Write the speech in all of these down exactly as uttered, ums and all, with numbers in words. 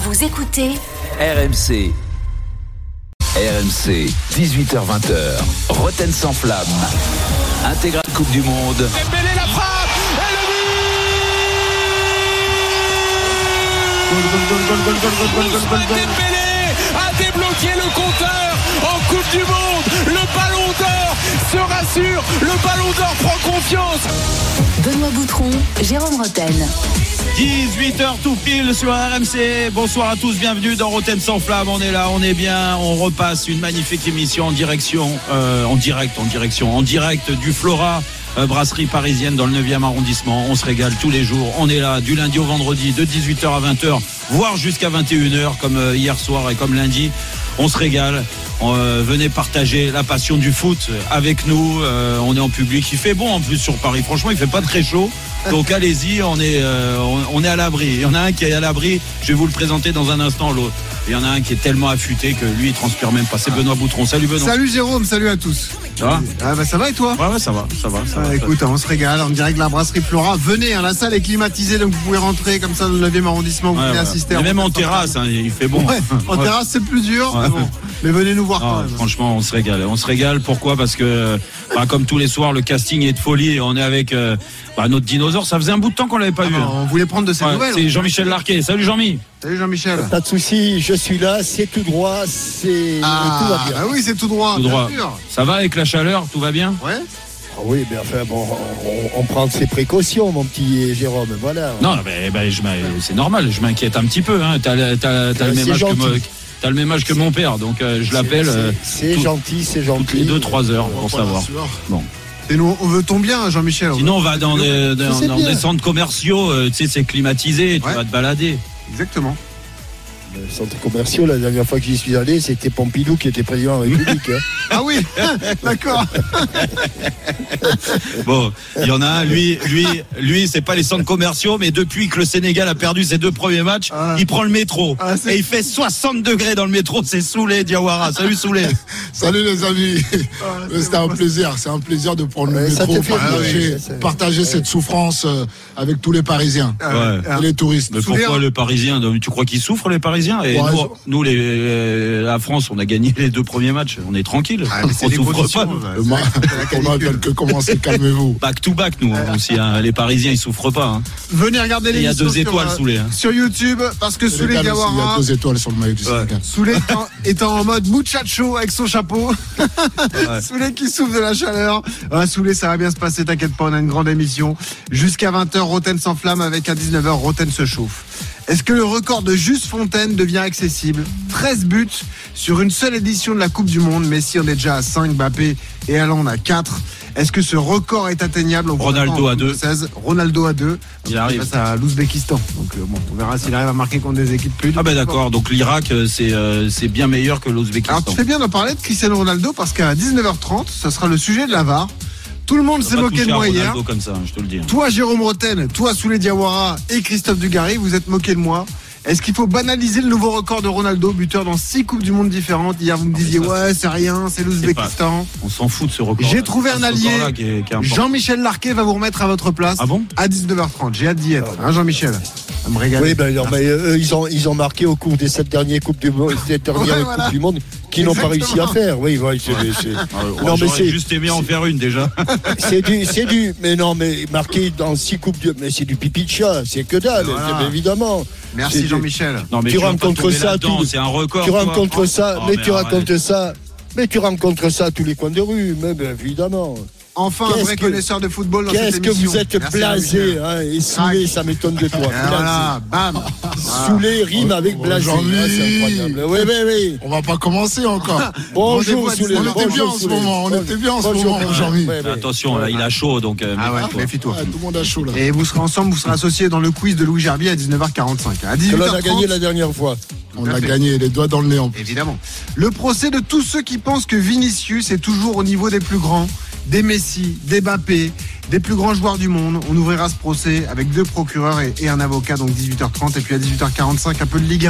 Vous écoutez R M C. R M C, dix-huit heures vingt, Roten sans flamme. Intégrale Coupe du Monde. Dembélé la frappe et le but. Dembélé a débloqué le compteur en Coupe du Monde. Le Ballon d'Or se rassure. Le Ballon d'Or prend confiance. Benoît Boutron, Jérôme Roten. dix-huit heures tout pile sur R M C. Bonsoir à tous, bienvenue dans Roten sans flamme. On est là, on est bien, on repasse une magnifique émission en direction, euh, en direct, en direction, en direct du Flora, euh, brasserie parisienne dans le neuvième arrondissement. On se régale tous les jours. On est là du lundi au vendredi de dix-huit heures à vingt heures, voire jusqu'à vingt et une heures comme euh, hier soir et comme lundi. On se régale. Euh, venez partager la passion du foot avec nous. Euh, on est en public. Il fait bon en plus sur Paris. Franchement, il fait pas très chaud. Donc allez-y, on est, euh, on, on est à l'abri. Il y en a un qui est à l'abri. Je vais vous le présenter dans un instant. L'autre. Il y en a un qui est tellement affûté que lui, il transpire même pas. C'est Benoît Boutron. Salut Benoît. Salut Jérôme, salut à tous. Ça va ? Ah bah ça va et toi ? Ouais, ouais, ça va, ça va. Ça ah, va écoute, on se régale en direct de la brasserie Flora. Venez, hein, la salle est climatisée, donc vous pouvez rentrer comme ça dans le neuvième arrondissement. Vous ouais, pouvez ouais. assister. Et même en terrasse, hein, il fait bon. Ouais, en ouais. terrasse, c'est plus dur. Ouais. Mais, bon. mais venez nous voir. Ah, quand même. Franchement, on se régale. On se régale. Pourquoi ? Parce que, bah, comme tous les soirs, le casting est de folie. Et on est avec euh, bah, notre dinosaure. Ça faisait un bout de temps qu'on l'avait pas ah vu. Non, hein. On voulait prendre de ses ouais, nouvelles. C'est Jean-Michel Larquet. Salut Jean-Mi. Salut Jean-Michel. Pas de souci, je suis là. C'est tout droit. C'est ah, tout va bien. Ah oui, c'est tout droit. Tout droit. Bien sûr. Ça va avec la chaleur ? Tout va bien ? Ouais. Ah oui, mais enfin bon, on, on prend ses précautions, mon petit Jérôme. Voilà. Non, mais, bah, je c'est normal. Je m'inquiète un petit peu. Hein. T'as, t'as, t'as le même âge que moi. T'as le même âge que mon père, donc euh, je l'appelle. C'est, euh, c'est tout, gentil, c'est gentil. Toutes les deux trois heures pour savoir. Bon. Et nous, on veut ton bien, Jean-Michel. Sinon, on va dans des, dans, dans des centres commerciaux. Euh, tu sais, c'est climatisé. Tu ouais. vas te balader. Exactement. Le centre commercial, la dernière fois que j'y suis allé, c'était Pompidou qui était président de la République. Hein. Ah oui, d'accord. Bon, il y en a un, lui, lui, lui, c'est pas les centres commerciaux, mais depuis que le Sénégal a perdu ses deux premiers matchs, ah. il prend le métro. Ah, et il fait soixante degrés dans le métro, c'est Soulé Diawara. Salut Soulé. Salut les amis. Ah, c'est un plaisir, c'est un plaisir de prendre ouais, le métro, partager, oui, partager ouais. cette souffrance avec tous les Parisiens ouais. et les touristes. Mais pourquoi le Parisien ? Tu crois qu'ils souffrent les Parisiens ? Et ouais, nous, nous les, les, la France, on a gagné les deux premiers matchs. On est tranquille. Ah, on souffre pas. Le ma- on a quelques commencé, calmez-vous. Back to back, nous euh, aussi. Hein. Les Parisiens, ils souffrent pas. Hein. Venez regarder les. Il y a deux étoiles sur, sous les. Hein. Sur YouTube, parce que Soulé Diawara. Il y a deux étoiles sur le maillot du Sénégal. Ouais. Soulé étant en mode muchacho avec son chapeau. Ouais. Soulé qui souffre de la chaleur. Ah, Soulé, ça va bien se passer. T'inquiète pas, on a une grande émission jusqu'à vingt heures. Roten sans flamme avec à dix-neuf heures. Roten se chauffe. Est-ce que le record de Juste Fontaine devient accessible ? treize buts sur une seule édition de la Coupe du Monde. Messi en est déjà à cinq, Mbappé et Haaland à quatre. Est-ce que ce record est atteignable ? Ronaldo à deux. Ronaldo à deux. Il arrive. Face à l'Ouzbékistan. Donc euh, bon, on verra s'il arrive à marquer contre des équipes plus. Ah ben d'accord. Donc l'Irak, c'est euh, c'est bien meilleur que l'Ouzbékistan. Alors tu fais bien de parler de Cristiano Ronaldo parce qu'à dix-neuf heures trente, ça sera le sujet de la V A R. Tout le monde s'est moqué de moi hier. Comme ça, je te le dis. Toi, Jérôme Roten, toi, Soulé Diawara et Christophe Dugarry, vous êtes moqué de moi. Est-ce qu'il faut banaliser le nouveau record de Ronaldo, buteur dans six Coupes du Monde différentes ? Hier, vous me disiez, ouais, c'est rien, c'est l'Ouzbékistan. On s'en fout de ce record. J'ai trouvé un allié. Qui est, qui est Jean-Michel Larquet va vous remettre à votre place. Ah bon ? À dix-neuf heures trente. J'ai hâte d'y être. Hein, Jean-Michel ? Ça me régale. Oui, ben, non, mais eux, ils ont, ils ont marqué au cours des sept dernières Coupes du Monde, sept dernières ouais, voilà. Coupes du Monde, qu'ils n'ont pas réussi à faire. Oui, oui, c'est, c'est... Alors, non, mais c'est juste aimé en faire une déjà. C'est du, c'est du, mais non, mais marqué dans six coupes de, mais c'est du pipi de chat, c'est que dalle, voilà. évidemment. Merci Jean-Michel. Non, mais tu, tu rencontres ça, tout, c'est un record. Tu rencontres ça, oh, mais, mais tu arrête. racontes ça, mais tu rencontres ça à tous les coins de rue, même évidemment. Enfin, qu'est-ce un vrai que, connaisseur de football dans qu'est-ce cette émission. Que vous êtes Merci blasé hein, et Soulé, ça m'étonne de toi. Et voilà, bam. Soulé rime avec oh, blasé. Ah, c'est incroyable. Oui, oui, oui. On va pas commencer encore. Bonjour, Soulé. On était bonjour, bien en ce moment. On était bien en ce moment, Jean-Mi. Ouais, ouais. Attention, là, il a chaud, donc. Euh, ah ouais, méfie-toi. Ah, tout le monde a chaud là. Et vous serez ensemble, vous serez associés dans le quiz de Louis Gerbier à dix-neuf heures quarante-cinq. À dix-huit heures trente. On a gagné la dernière fois. On a gagné, les doigts dans le néant. Évidemment. Le procès de tous ceux qui pensent que Vinicius est toujours au niveau des plus grands, des Messi, des Mbappé, des plus grands joueurs du monde. On ouvrira ce procès avec deux procureurs et, et un avocat, donc dix-huit heures trente. Et puis à dix-huit heures quarante-cinq, un peu de Ligue un.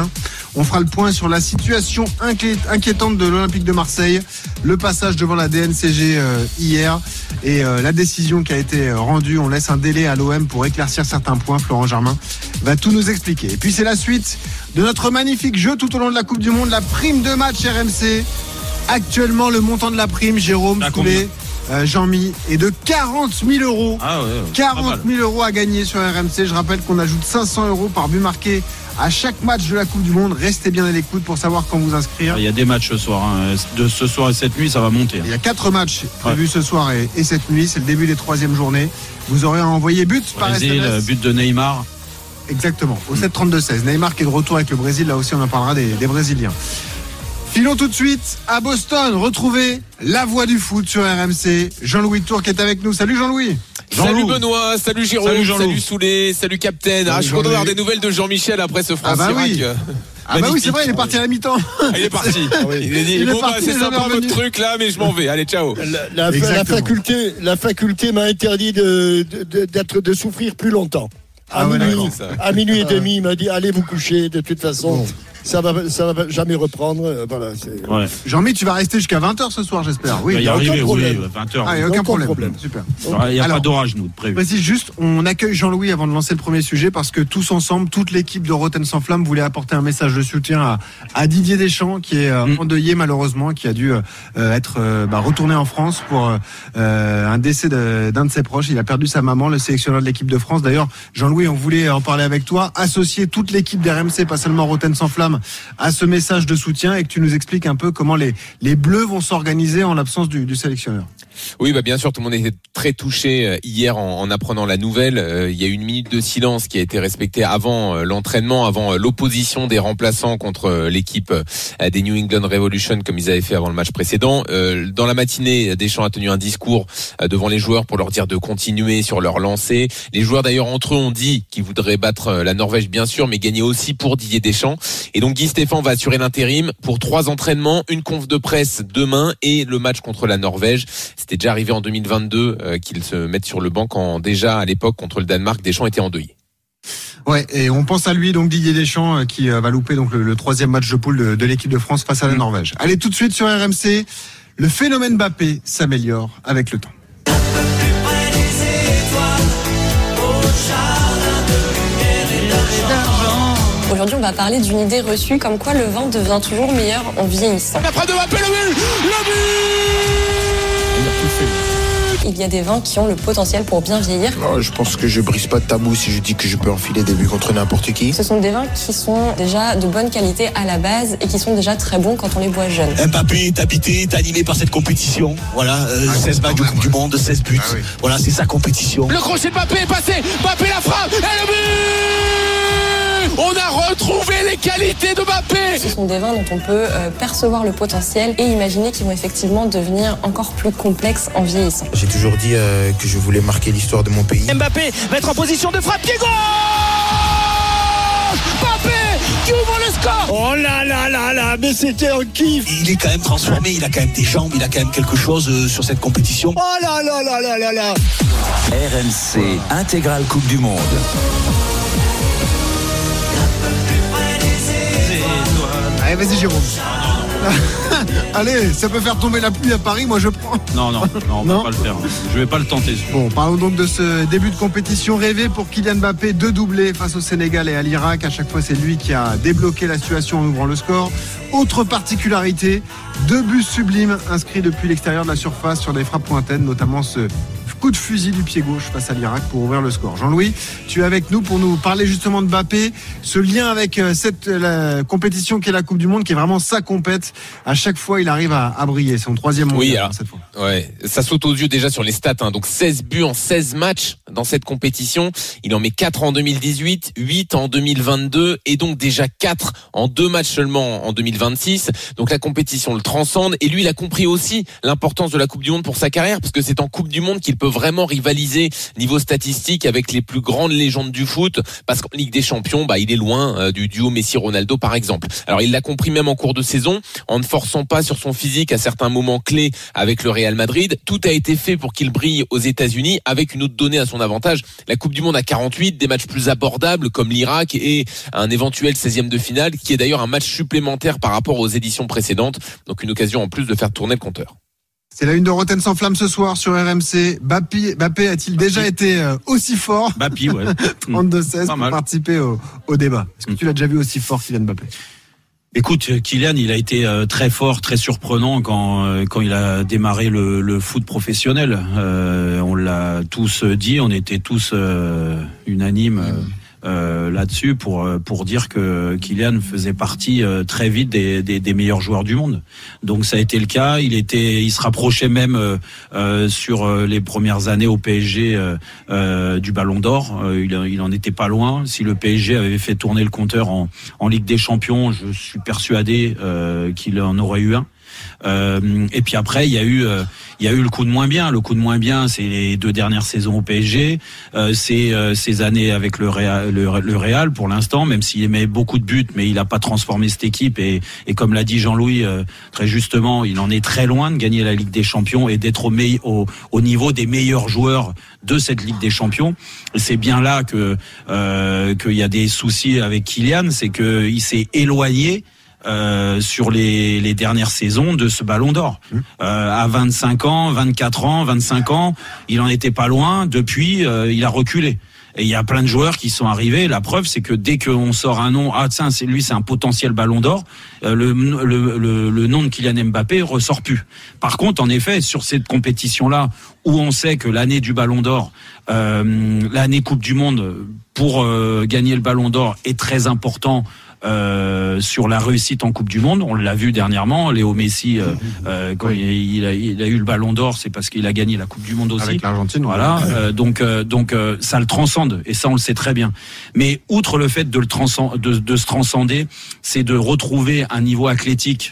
On fera le point sur la situation inquiétante de l'Olympique de Marseille, le passage devant la D N C G euh, hier et euh, la décision qui a été rendue. On laisse un délai à l'O M pour éclaircir certains points. Florent Germain va tout nous expliquer. Et puis c'est la suite de notre magnifique jeu tout au long de la Coupe du Monde, la prime de match R M C. Actuellement, le montant de la prime, Jérôme, Soulé, euh, Jean-Mi, est de quarante mille euros. Ah ouais, ouais, quarante mille euros à gagner sur R M C. Je rappelle qu'on ajoute cinq cents euros par but marqué à chaque match de la Coupe du Monde. Restez bien à l'écoute pour savoir quand vous inscrire. Il y a des matchs ce soir. Hein. De ce soir et cette nuit, ça va monter. Il y a quatre matchs prévus ouais. ce soir et, et cette nuit. C'est le début des troisième journées. Vous aurez envoyé but par Brésil, S M S. But de Neymar. Exactement, au sept trente-deux seize. Neymar qui est de retour avec le Brésil. Là aussi, on en parlera des, des Brésiliens. Filons tout de suite à Boston, retrouver la voix du foot sur R M C. Jean-Louis Tour qui est avec nous. Salut Jean-Louis. Salut Benoît, salut Jérôme, salut, salut Soulé, salut Captain. Ah, je suis content d'avoir des nouvelles de Jean-Michel après ce France-Irak. Ah bah oui. Ah bah oui, c'est vrai, il est parti à la mi-temps. Ah, il est parti. Il a dit, il bon, bah, c'est sympa votre truc là, mais je m'en vais. Allez, ciao. La, la, la faculté, la faculté m'a interdit de, de, d'être, de souffrir plus longtemps. À, ah ouais, minuit, à minuit et demi, il m'a dit allez vous coucher, de toute façon. Bon. Ça va, ça va jamais reprendre. Voilà, c'est... Ouais. Jean-Mi, tu vas rester jusqu'à vingt heures ce soir, j'espère. Oui, il y a aucun problème. Oui, vingt heures. Ah, il n'y a aucun problème. problème. Super. Il n'y a Alors, pas d'orage, nous, prévu. Précise juste, on accueille Jean-Louis avant de lancer le premier sujet parce que tous ensemble, toute l'équipe de Rotten sans flamme voulait apporter un message de soutien à, à Didier Deschamps qui est euh, mm. endeuillé malheureusement, qui a dû euh, être euh, bah, retourné en France pour euh, un décès de, d'un de ses proches. Il a perdu sa maman, le sélectionneur de l'équipe de France. D'ailleurs, Jean-Louis, on voulait en parler avec toi, associer toute l'équipe d'R M C, pas seulement Rotten sans flamme, à ce message de soutien et que tu nous expliques un peu comment les, les Bleus vont s'organiser en l'absence du, du sélectionneur. Oui, bah bien sûr, tout le monde était très touché hier en, en apprenant la nouvelle. Euh, il y a eu une minute de silence qui a été respectée avant euh, l'entraînement, avant euh, l'opposition des remplaçants contre euh, l'équipe euh, des New England Revolution, comme ils avaient fait avant le match précédent. Euh, dans la matinée, Deschamps a tenu un discours euh, devant les joueurs pour leur dire de continuer sur leur lancée. Les joueurs d'ailleurs entre eux ont dit qu'ils voudraient battre euh, la Norvège bien sûr, mais gagner aussi pour Didier Deschamps. Et donc Guy Stéphane va assurer l'intérim pour trois entraînements, une conf de presse demain et le match contre la Norvège. C'était déjà arrivé en deux mille vingt-deux euh, qu'ils se mettent sur le banc quand déjà à l'époque contre le Danemark, Deschamps était endeuillé. Ouais, et on pense à lui donc Didier Deschamps euh, qui euh, va louper donc le, le troisième match de poule de, de l'équipe de France face à la mmh. Norvège. Allez tout de suite sur R M C, le phénomène Mbappé s'améliore avec le temps. Aujourd'hui, on va parler d'une idée reçue comme quoi le vin devient toujours meilleur en vieillissant. La frappe de Mbappé, le but, le but. Il y a des vins qui ont le potentiel pour bien vieillir. Non, je pense que je brise pas de tabou si je dis que je peux enfiler des buts contre n'importe qui. Ce sont des vins qui sont déjà de bonne qualité à la base et qui sont déjà très bons quand on les boit jeunes. Mbappé est habité, est animé par cette compétition. Voilà, euh, ah, seize matchs de Coupe du Monde, seize buts. Ah, oui. Voilà, c'est sa compétition. Le crochet de Mbappé est passé. Mbappé la frappe et le but. On a retrouvé les qualités de Mbappé. Ce sont des vins dont on peut euh, percevoir le potentiel et imaginer qu'ils vont effectivement devenir encore plus complexes en vieillissant. J'ai toujours dit euh, que je voulais marquer l'histoire de mon pays. Mbappé va être en position de frappe, qui est gauche. Mbappé qui ouvre le score. Oh là là là là, mais c'était un kiff. Il est quand même transformé, il a quand même des jambes, il a quand même quelque chose euh, sur cette compétition. Oh là là là là là là. R M C intégrale Coupe du Monde. Allez, vas-y Jérôme. Allez, ça peut faire tomber la pluie à Paris, moi je prends. Non, non, non, on ne va pas le faire. Je vais pas le tenter. Bon, parlons donc de ce début de compétition rêvé pour Kylian Mbappé, deux doublés face au Sénégal et à l'Irak. À chaque fois, c'est lui qui a débloqué la situation en ouvrant le score. Autre particularité, deux buts sublimes inscrits depuis l'extérieur de la surface sur des frappes lointaines, notamment ce coup de fusil du pied gauche face à l'Irak pour ouvrir le score. Jean-Louis, tu es avec nous pour nous parler justement de Mbappé, ce lien avec cette la compétition qui est la Coupe du Monde, qui est vraiment sa compète. À chaque fois, il arrive à, à briller. C'est son troisième mondial, oui, alors, cette fois. Ouais, ça saute aux yeux déjà sur les stats. Hein. Donc seize buts en seize matchs dans cette compétition. Il en met quatre en deux mille dix-huit, huit en deux mille vingt-deux et donc déjà quatre en deux matchs seulement en deux mille vingt-six. Donc la compétition le transcende et lui, il a compris aussi l'importance de la Coupe du Monde pour sa carrière parce que c'est en Coupe du Monde qu'il peut vraiment rivaliser niveau statistique avec les plus grandes légendes du foot, parce qu'en Ligue des Champions, bah, il est loin euh, du duo Messi-Ronaldo par exemple. Alors il l'a compris même en cours de saison, en ne forçant pas sur son physique à certains moments clés avec le Real Madrid. Tout a été fait pour qu'il brille aux États-Unis, avec une autre donnée à son avantage, la Coupe du Monde à quarante-huit, des matchs plus abordables comme l'Irak et un éventuel seizième de finale, qui est d'ailleurs un match supplémentaire par rapport aux éditions précédentes. Donc une occasion en plus de faire tourner le compteur. C'est la une de Rotten sans flamme ce soir sur R M C. Bappé, Bappé a-t-il Bappé. déjà été aussi fort Bappé, ouais. trente-deux seize pour mal. participer au, au débat. Est-ce que tu l'as déjà vu aussi fort, Kylian Mbappé? Écoute, Kylian, il a été très fort, très surprenant quand quand il a démarré le, le foot professionnel. Euh, on l'a tous dit, on était tous euh, unanimes. Euh, Euh, là-dessus pour pour dire que Kylian faisait partie euh, très vite des, des des meilleurs joueurs du monde. Donc ça a été le cas. Il était, il se rapprochait même euh, euh, sur les premières années au P S G euh, euh, du Ballon d'Or. Euh, il il en était pas loin. Si le P S G avait fait tourner le compteur en en Ligue des Champions, je suis persuadé euh, qu'il en aurait eu un. Euh, et puis après, il y a eu, euh, il y a eu le coup de moins bien. Le coup de moins bien, c'est les deux dernières saisons au P S G, euh, c'est euh, ces années avec le Real, le, le Real pour l'instant, même s'il met beaucoup de buts, mais il n'a pas transformé cette équipe. Et, et comme l'a dit Jean-Louis euh, très justement, il en est très loin de gagner la Ligue des Champions et d'être au, me- au, au niveau des meilleurs joueurs de cette Ligue des Champions. Et c'est bien là que euh, qu'il y a des soucis avec Kylian, c'est que il s'est éloigné. Euh, sur les, les dernières saisons de ce Ballon d'Or. Mmh. Euh, à vingt-cinq ans, vingt-quatre ans, vingt-cinq ans, il en était pas loin. Depuis, euh, il a reculé. Et il y a plein de joueurs qui sont arrivés. La preuve, c'est que dès qu'on sort un nom, ah tiens, c'est lui, c'est un potentiel Ballon d'Or, euh, le, le, le, le nom de Kylian Mbappé ressort plus. Par contre, en effet, sur cette compétition-là, où on sait que l'année du Ballon d'Or, euh, l'année Coupe du Monde, pour euh, gagner le Ballon d'Or est très important. Euh, sur la réussite en Coupe du Monde, on l'a vu dernièrement, Léo Messi, euh, euh, quand oui. il, il, a, il a eu le Ballon d'Or, c'est parce qu'il a gagné la Coupe du Monde aussi. Avec l'Argentine, voilà. Euh, donc, euh, donc, euh, ça le transcende, et ça on le sait très bien. Mais outre le fait de le transcend, de, de se transcender, c'est de retrouver un niveau athlétique.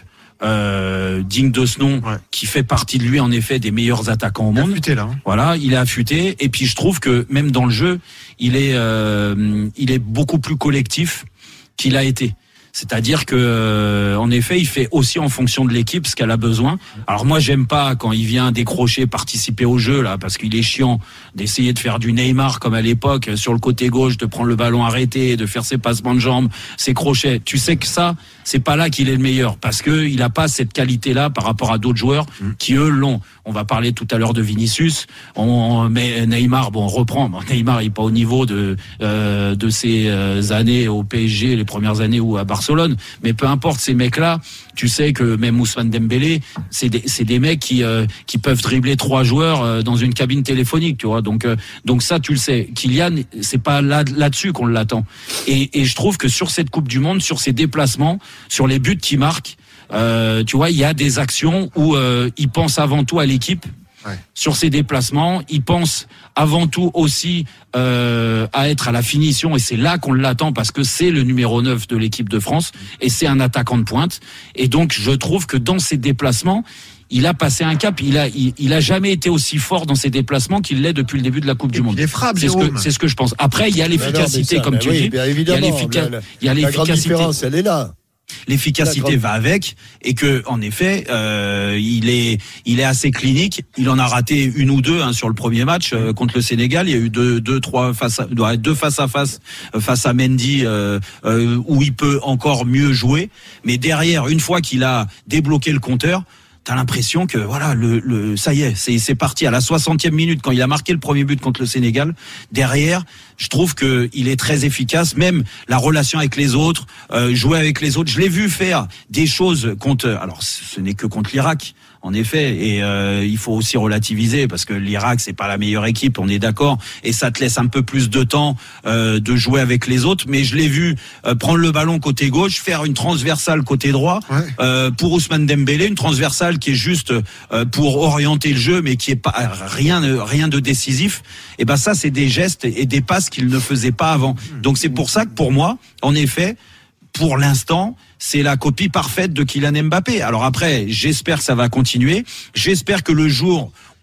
Euh, digne de ce nom, ouais. qui fait partie de lui en effet des meilleurs attaquants au monde. Il a affûté là. Hein. Voilà, il est affûté. Et puis je trouve que même dans le jeu, il est, euh, il est beaucoup plus collectif qu'il a été. C'est-à-dire que, euh, en effet, il fait aussi en fonction de l'équipe ce qu'elle a besoin. Alors moi, j'aime pas quand il vient décrocher, participer au jeu là, parce qu'il est chiant d'essayer de faire du Neymar comme à l'époque sur le côté gauche, de prendre le ballon arrêté, de faire ses passements de jambes, ses crochets. Tu sais que ça, c'est pas là qu'il est le meilleur, parce que il a pas cette qualité-là par rapport à d'autres joueurs qui eux l'ont. On va parler tout à l'heure de Vinicius. On, mais Neymar, bon, on reprend. Bon, Neymar, il est pas au niveau de euh, de ses euh, années au P S G, les premières années ou à Barcelone. Mais peu importe, ces mecs-là, tu sais que même Ousmane Dembélé, c'est des c'est des mecs qui euh, qui peuvent dribbler trois joueurs euh, dans une cabine téléphonique, tu vois. Donc euh, donc ça, tu le sais. Kylian, c'est pas là là-dessus qu'on l'attend. Et et je trouve que sur cette Coupe du Monde, sur ses déplacements, sur les buts qu'il marque. Euh, tu vois, il y a des actions où euh, il pense avant tout à l'équipe. Ouais. Sur ses déplacements, il pense avant tout aussi euh, à être à la finition, et c'est là qu'on l'attend, parce que c'est le numéro neuf de l'équipe de France et c'est un attaquant de pointe. Et donc je trouve que dans ses déplacements, il a passé un cap. Il a, il, il a jamais été aussi fort dans ses déplacements qu'il l'est depuis le début de la Coupe et du Monde. Les frappes, c'est ce que, c'est ce que je pense. Après, il y a l'efficacité, non, non, ça, comme tu oui, dis. bien évidemment, il y a l'effica- la, il y a l'efficacité. La grande différence, elle est là. L'efficacité va avec, et que en effet euh, il est il est assez clinique. Il en a raté une ou deux hein, sur le premier match euh, contre le Sénégal. Il y a eu deux deux trois face à, deux face à face face à Mendy euh, euh, où il peut encore mieux jouer. Mais derrière, une fois qu'il a débloqué le compteur, t'as l'impression que voilà le, le ça y est, c'est c'est parti à la soixantième minute quand il a marqué le premier but contre le Sénégal. Derrière, je trouve que il est très efficace, même la relation avec les autres, euh, jouer avec les autres. Je l'ai vu faire des choses contre, alors ce n'est que contre l'Irak. En effet, et euh, il faut aussi relativiser, parce que l'Irak c'est pas la meilleure équipe, on est d'accord, et ça te laisse un peu plus de temps euh, de jouer avec les autres. Mais je l'ai vu euh, prendre le ballon côté gauche, faire une transversale côté droit ouais. euh, pour Ousmane Dembélé, une transversale qui est juste euh, pour orienter le jeu, mais qui est pas rien rien de décisif. Et ben ça, c'est des gestes et des passes qu'il ne faisait pas avant. Donc c'est pour ça que pour moi, en effet, pour l'instant, c'est la copie parfaite de Kylian Mbappé. Alors après, j'espère que ça va continuer. J'espère que le jour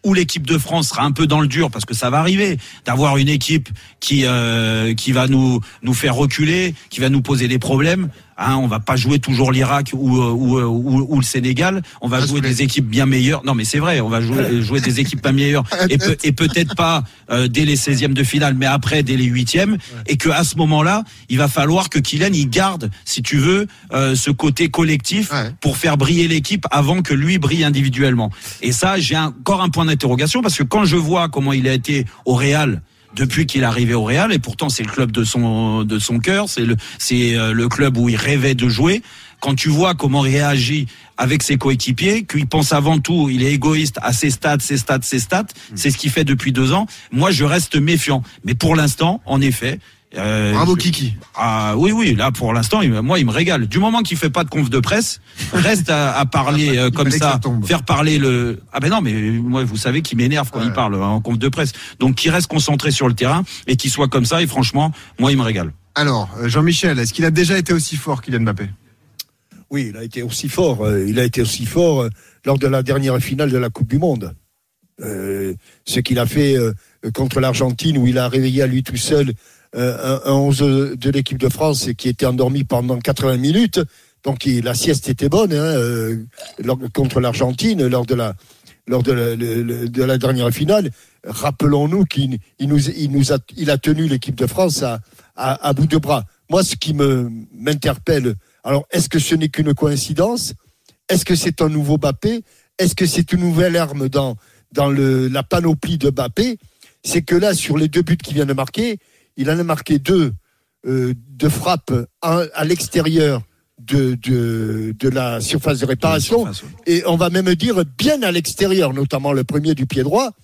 où l'équipe de France sera un peu dans le dur parce que ça va arriver d'avoir une équipe qui euh, qui va nous nous faire reculer, qui va nous poser des problèmes. Hein, on va pas jouer toujours l'Irak ou, ou, ou, ou le Sénégal. On va ah, jouer des équipes bien meilleures. Non, mais c'est vrai, on va jouer, jouer des équipes pas meilleures et, pe- et peut-être pas euh, dès les seizièmes de finale, mais après dès les huitièmes. Et que à ce moment-là, il va falloir que Kylian il garde, si tu veux, euh, ce côté collectif ouais. pour faire briller l'équipe avant que lui brille individuellement. Et ça, j'ai encore un point d'interrogation parce que quand je vois comment il a été au Real. Depuis qu'il est arrivé au Real, et pourtant c'est le club de son de son cœur, c'est le c'est le club où il rêvait de jouer. Quand tu vois comment il réagit avec ses coéquipiers, qu'il pense avant tout, il est égoïste à ses stats, ses stats, ses stats, c'est ce qu'il fait depuis deux ans. Moi, je reste méfiant. Mais pour l'instant, en effet. Euh, Bravo je... Kiki. Ah oui oui là pour l'instant il, moi il me régale. Du moment qu'il fait pas de conf de presse, reste à, à parler euh, comme ça, ça faire parler le. Ah ben non mais moi vous savez qu'il m'énerve quand ouais. il parle en conf de presse. Donc qu'il reste concentré sur le terrain et qu'il soit comme ça et franchement moi il me régale. Alors Jean-Michel, est-ce qu'il a déjà été aussi fort Kylian Mbappé? Oui, il a été aussi fort. Il a été aussi fort lors de la dernière finale de la Coupe du Monde. Euh, ce qu'il a fait euh, contre l'Argentine où il a réveillé à lui tout seul. Euh, un, un onze de l'équipe de France qui était endormi pendant quatre-vingts minutes, donc il, la sieste était bonne hein, euh, lors, contre l'Argentine lors de la lors de la, le, de la dernière finale. Rappelons-nous qu'il il nous, il nous a, il a tenu l'équipe de France à, à, à bout de bras. Moi, ce qui me m'interpelle, alors est-ce que ce n'est qu'une coïncidence? Est-ce que c'est un nouveau Mbappé? Est-ce que c'est une nouvelle arme dans dans le, la panoplie de Mbappé? C'est que là, sur les deux buts qu'il vient de marquer, il en a marqué deux euh, de frappe à, à l'extérieur de, de, de la surface de réparation. Surface, oui. Et on va même dire bien à l'extérieur, notamment le premier du pied droit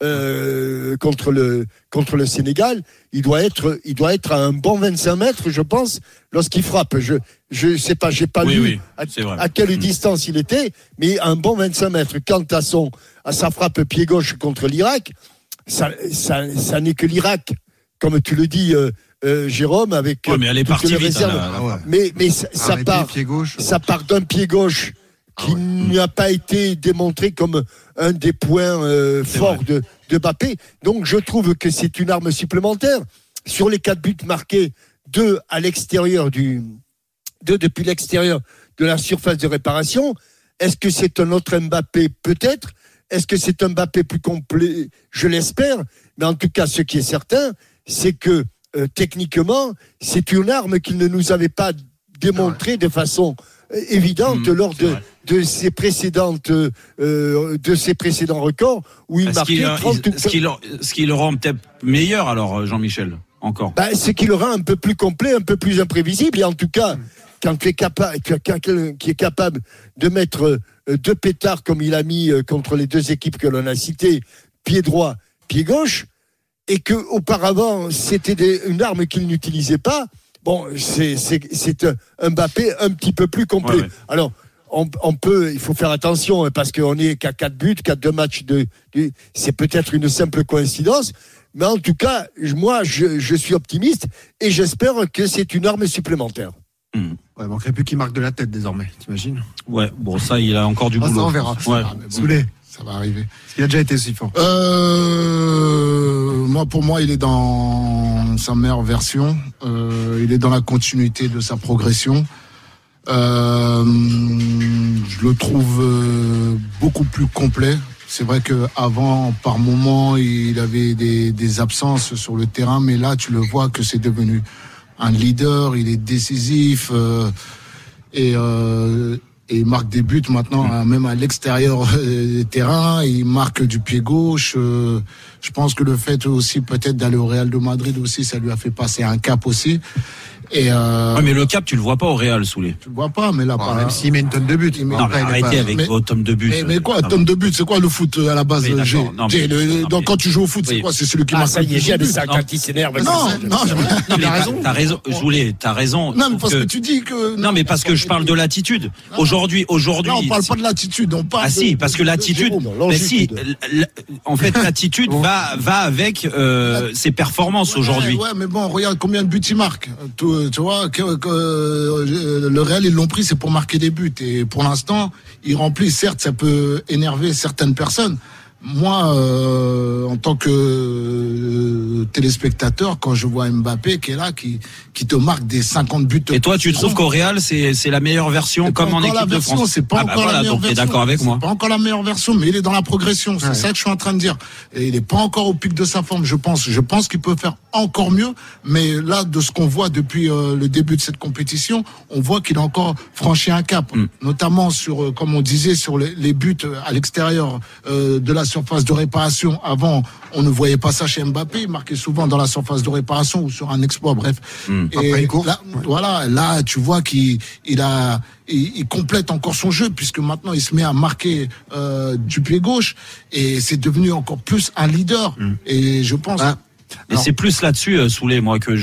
euh, contre le contre le Sénégal. Il doit être il doit être à un bon vingt-cinq mètres, je pense, lorsqu'il frappe. Je je sais pas, j'ai pas oui, lu oui, à, à quelle mmh. distance il était, mais à un bon vingt-cinq mètres. Quant à son à sa frappe pied gauche contre l'Irak, ça ça ça n'est que l'Irak. Comme tu le dis, euh, euh, Jérôme, avec ouais, mais elle est partie vite, réserves. Là, là, là. Mais, mais ça, ça part, ça part d'un pied gauche qui ah ouais. n'a pas été démontré comme un des points euh, forts de, de Mbappé. Donc je trouve que c'est une arme supplémentaire. Sur les quatre buts marqués, deux à l'extérieur du, deux depuis l'extérieur de la surface de réparation. Est-ce que c'est un autre Mbappé? Peut-être. Est-ce que c'est un Mbappé plus complet? Je l'espère. Mais en tout cas, ce qui est certain, c'est que euh, techniquement, c'est une arme qu'il ne nous avait pas démontrée de façon euh, évidente mmh, lors de, de ses précédentes euh, de ses précédents records où il marquait qu'il, trente. Il, ce, qui le, ce qui le rend peut-être meilleur alors, Jean-Michel, encore. Bah, c'est qu'il le rend un peu plus complet, un peu plus imprévisible, et en tout cas, mmh. quand tu es capable, quelqu'un qui est capable de mettre euh, deux pétards comme il a mis euh, contre les deux équipes que l'on a citées, pied droit, pied gauche, et que auparavant c'était des, une arme qu'il n'utilisait pas. Bon, c'est c'est c'est un Mbappé un petit peu plus complet. Ouais, ouais. Alors on, on peut, il faut faire attention parce qu'on est qu'à quatre buts, qu'à deux matchs de, de, c'est peut-être une simple coïncidence, mais en tout cas, moi je, je suis optimiste et j'espère que c'est une arme supplémentaire. Mmh. Ouais, il manquerait plus qu'il marque de la tête désormais, t'imagines? Ouais, bon ça il a encore du boulot. Ça on verra. Ouais. Ah, Soulé. Ça va arriver. Est-ce qu'il a déjà été si fort? euh, Moi, pour moi, il est dans sa meilleure version. Euh, il est dans la continuité de sa progression. Euh, je le trouve beaucoup plus complet. C'est vrai qu'avant, par moment, il avait des, des absences sur le terrain, mais là, tu le vois que c'est devenu un leader. Il est décisif euh, et euh, Et il marque des buts maintenant, mmh. même à l'extérieur des terrains. Il marque du pied gauche. Euh, je pense que le fait aussi peut-être d'aller au Real de Madrid aussi, ça lui a fait passer un cap aussi. Et euh... ouais, mais le cap, tu le vois pas au Real, Soulé. Tu le vois pas, mais là, oh, par... même s'il met une tonne de buts. Non, non, mais arrêtez pas... avec mais... vos tonnes de buts. Mais, mais quoi, non, tonne de buts, c'est quoi le foot à la base? Oui, G, non, G, mais... le, non, donc, mais... quand tu joues au foot, c'est oui. quoi? C'est celui qui ah, marque. Ça y est, j'ai des ça quand il s'énerve. Non, non, non, mais t'as raison. T'as raison, Soulé, t'as raison. Non, mais parce que tu dis que. Non, mais parce que je parle de l'attitude. Aujourd'hui, aujourd'hui. Non, on parle pas de l'attitude, on parle. Ah si, parce que l'attitude. Mais si, en fait, l'attitude va va avec ses performances aujourd'hui. Ouais, mais bon, regarde combien de buts il marque. Tu vois que le Real, ils l'ont pris, c'est pour marquer des buts. Et pour l'instant, il remplit. Certes, ça peut énerver certaines personnes, moi, euh, en tant que euh, téléspectateur, quand je vois Mbappé qui est là, qui qui te marque des cinquante buts. Et toi, tu trouves qu'au Real, c'est c'est la meilleure version, comme en équipe de France? C'est pas ah encore bah voilà, la meilleure donc version. T'es d'accord avec moi? C'est pas encore la meilleure version, mais il est dans la progression. C'est ouais. ça que je suis en train de dire. Et il est pas encore au pic de sa forme, je pense. Je pense qu'il peut faire encore mieux, mais là, de ce qu'on voit depuis euh, le début de cette compétition, on voit qu'il a encore franchi un cap, mm. notamment sur, euh, comme on disait, sur les, les buts à l'extérieur euh, de la surface de réparation. Avant, on ne voyait pas ça chez Mbappé. Il marquait souvent dans la surface de réparation ou sur un exploit, bref. Mm. Et Après une course. Là, ouais. Voilà, là, tu vois qu'il il a, il, il complète encore son jeu puisque maintenant il se met à marquer euh, du pied gauche et c'est devenu encore plus un leader. Mm. Et je pense. Ah. Et c'est plus là-dessus, euh, Soulé, moi, que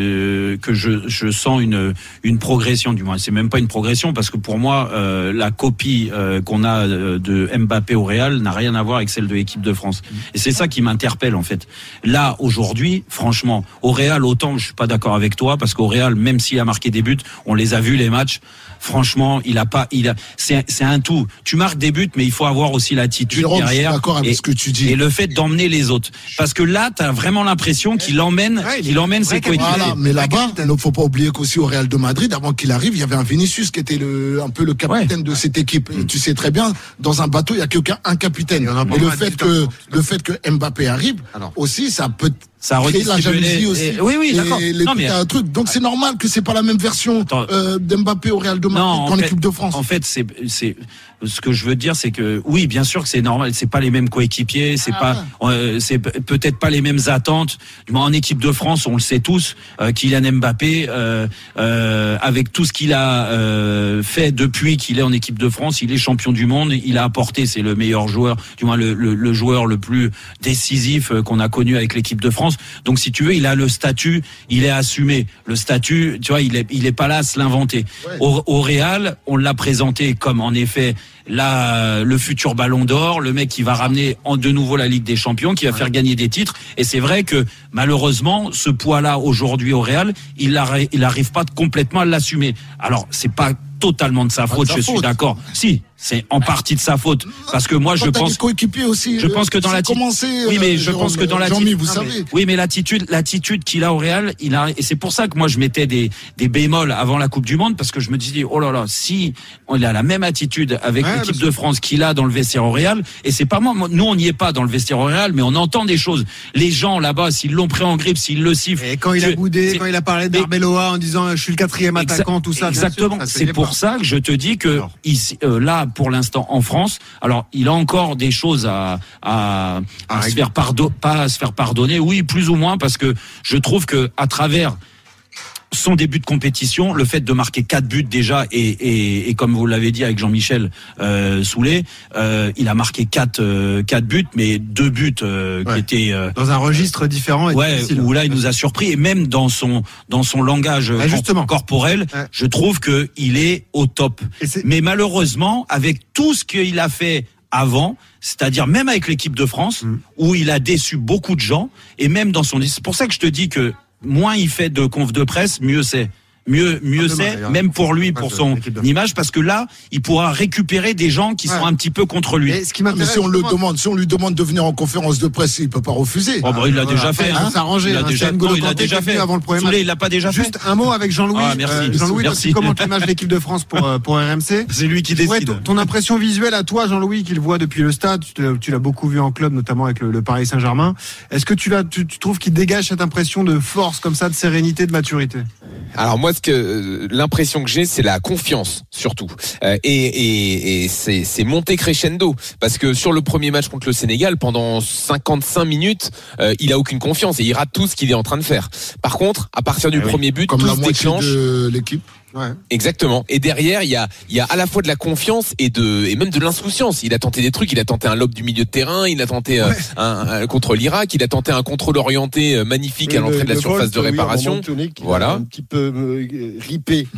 je que je, je sens une une progression, du moins. C'est même pas une progression parce que pour moi, euh, la copie euh, qu'on a de Mbappé au Real n'a rien à voir avec celle de l'équipe de France. Et c'est ça qui m'interpelle en fait. Là, aujourd'hui, franchement, au Real, autant je suis pas d'accord avec toi parce qu'au Real, même s'il a marqué des buts, on les a vus les matchs. Franchement, il a pas, il a, c'est, c'est un tout. Tu marques des buts, mais il faut avoir aussi l'attitude Jérôme, derrière. Je suis d'accord avec et, ce que tu dis. Et le fait d'emmener les autres. Parce que là, t'as vraiment l'impression qu'il emmène, ouais, qu'il emmène ses coéquipiers. Voilà, mais là-bas, il ne faut pas oublier qu'aussi au Real de Madrid, avant qu'il arrive, il y avait un Vinicius qui était le, un peu le capitaine ouais. de cette équipe. Et tu sais très bien, dans un bateau, il n'y a qu'aucun un capitaine. Et, et le fait que, le fait que Mbappé arrive, alors, aussi, ça peut ça créer la jalousie aussi. Et, oui, oui, d'accord. Et les non, mais, un truc. Donc c'est normal que c'est pas la même version euh, d'Mbappé au Real de Madrid non, qu'en fait, équipe de France. En fait, c'est, c'est, ce que je veux dire, c'est que oui, bien sûr que c'est normal. C'est pas les mêmes coéquipiers, c'est ah, pas, ouais. euh, c'est peut-être pas les mêmes attentes. En équipe de France, on le sait tous, euh, Kylian Mbappé, euh, euh, avec tout ce qu'il a euh, fait depuis qu'il est en équipe de France, il est champion du monde. Il a apporté, c'est le meilleur joueur, du moins le, le, le joueur le plus décisif qu'on a connu avec l'équipe de France. Donc si tu veux, il a le statut, il est assumé. Le statut, tu vois, il est, il est pas là à se l'inventer. Ouais. Au, au Real, on l'a présenté comme en effet là le futur Ballon d'Or, le mec qui va ramener en de nouveau la Ligue des Champions, qui va ouais. faire gagner des titres. Et c'est vrai que malheureusement, ce poids-là aujourd'hui au Real, il n'arrive il arrive pas complètement à l'assumer. Alors c'est pas totalement de sa faute, de sa je faute. suis d'accord. Si, c'est en partie de sa faute, parce que moi Quand je pense. Coéquipiers aussi. Je pense que dans la. Commencé, oui, mais je Jérôme, pense que dans la. Jean-Mi, vous savez. Oui, mais l'attitude, l'attitude qu'il a au Real, il a, et c'est pour ça que moi je mettais des des bémols avant la Coupe du Monde, parce que je me disais, oh là là, si il a la même attitude avec ouais, l'équipe de France qu'il a dans le vestiaire au Real, et c'est pas moi, nous on n'y est pas dans le vestiaire au Real, mais on entend des choses. Les gens là-bas, s'ils l'ont pris en grippe, s'ils le sifflent. Et quand il a boudé, quand il a parlé d'Arbeloa en disant, je suis le quatrième attaquant, tout ça. Exactement. Sûr, ça c'est pour pas. ça que je te dis que ici, euh, là, pour l'instant, en France, alors il a encore des choses à, à, à se faire pardonner, pas à se faire pardonner, oui, plus ou moins, parce que je trouve que à travers son début de compétition, le fait de marquer quatre buts déjà, et, et, et comme vous l'avez dit avec Jean-Michel euh, Soulé, euh, il a marqué quatre euh, quatre buts, mais deux buts euh, ouais. qui étaient euh, dans un registre différent. Et ouais, où là il nous a surpris, et même dans son dans son langage ouais, justement. corporel, ouais. je trouve que il est au top. Mais malheureusement, avec tout ce qu'il a fait avant, c'est-à-dire même avec l'équipe de France, mmh. où il a déçu beaucoup de gens, et même dans son, c'est pour ça que je te dis que moins il fait de conf de presse, mieux c'est. Mieux, mieux ah, c'est, demain, même pour lui, pour son image, parce que là, il pourra récupérer des gens qui ouais. sont un petit peu contre lui. Mais, ce qui mais si on le demande, si on lui demande de venir en conférence de presse, il peut pas refuser. Oh, bah, il l'a voilà. déjà fait. Hein. S'arranger. Il l'a déjà, non, il l'a déjà fait. Avant le premier match. Il l'a pas déjà fait. Juste un mot avec Jean-Louis. Ah, merci. Euh, Jean-Louis, merci. tu commentes l'image de l'équipe de France pour pour R M C. C'est lui qui décide. Ouais, ton, ton impression visuelle à toi, Jean-Louis, qu'il voit depuis le stade, tu, tu l'as beaucoup vu en club, notamment avec le, le Paris Saint-Germain. Est-ce que tu, l'as, tu, tu trouves qu'il dégage cette impression de force comme ça, de sérénité, de maturité? Alors moi, ce que l'impression que j'ai, c'est la confiance surtout, euh, et, et, et c'est, c'est monté crescendo, parce que sur le premier match contre le Sénégal, pendant cinquante-cinq minutes, euh, il a aucune confiance et il rate tout ce qu'il est en train de faire. Par contre, à partir du ah premier oui. but, comme tout la se moitié déclenche. De l'équipe. Ouais. Exactement. Et derrière, il y a, il y a à la fois de la confiance et de, et même de l'insouciance. Il a tenté des trucs. Il a tenté un lob du milieu de terrain. Il a tenté ouais. euh, un, un contre l'Irak. Il a tenté un contrôle orienté magnifique oui, à l'entrée le, de la surface Volt, de réparation. Oui, voilà. Un petit peu euh, ripé.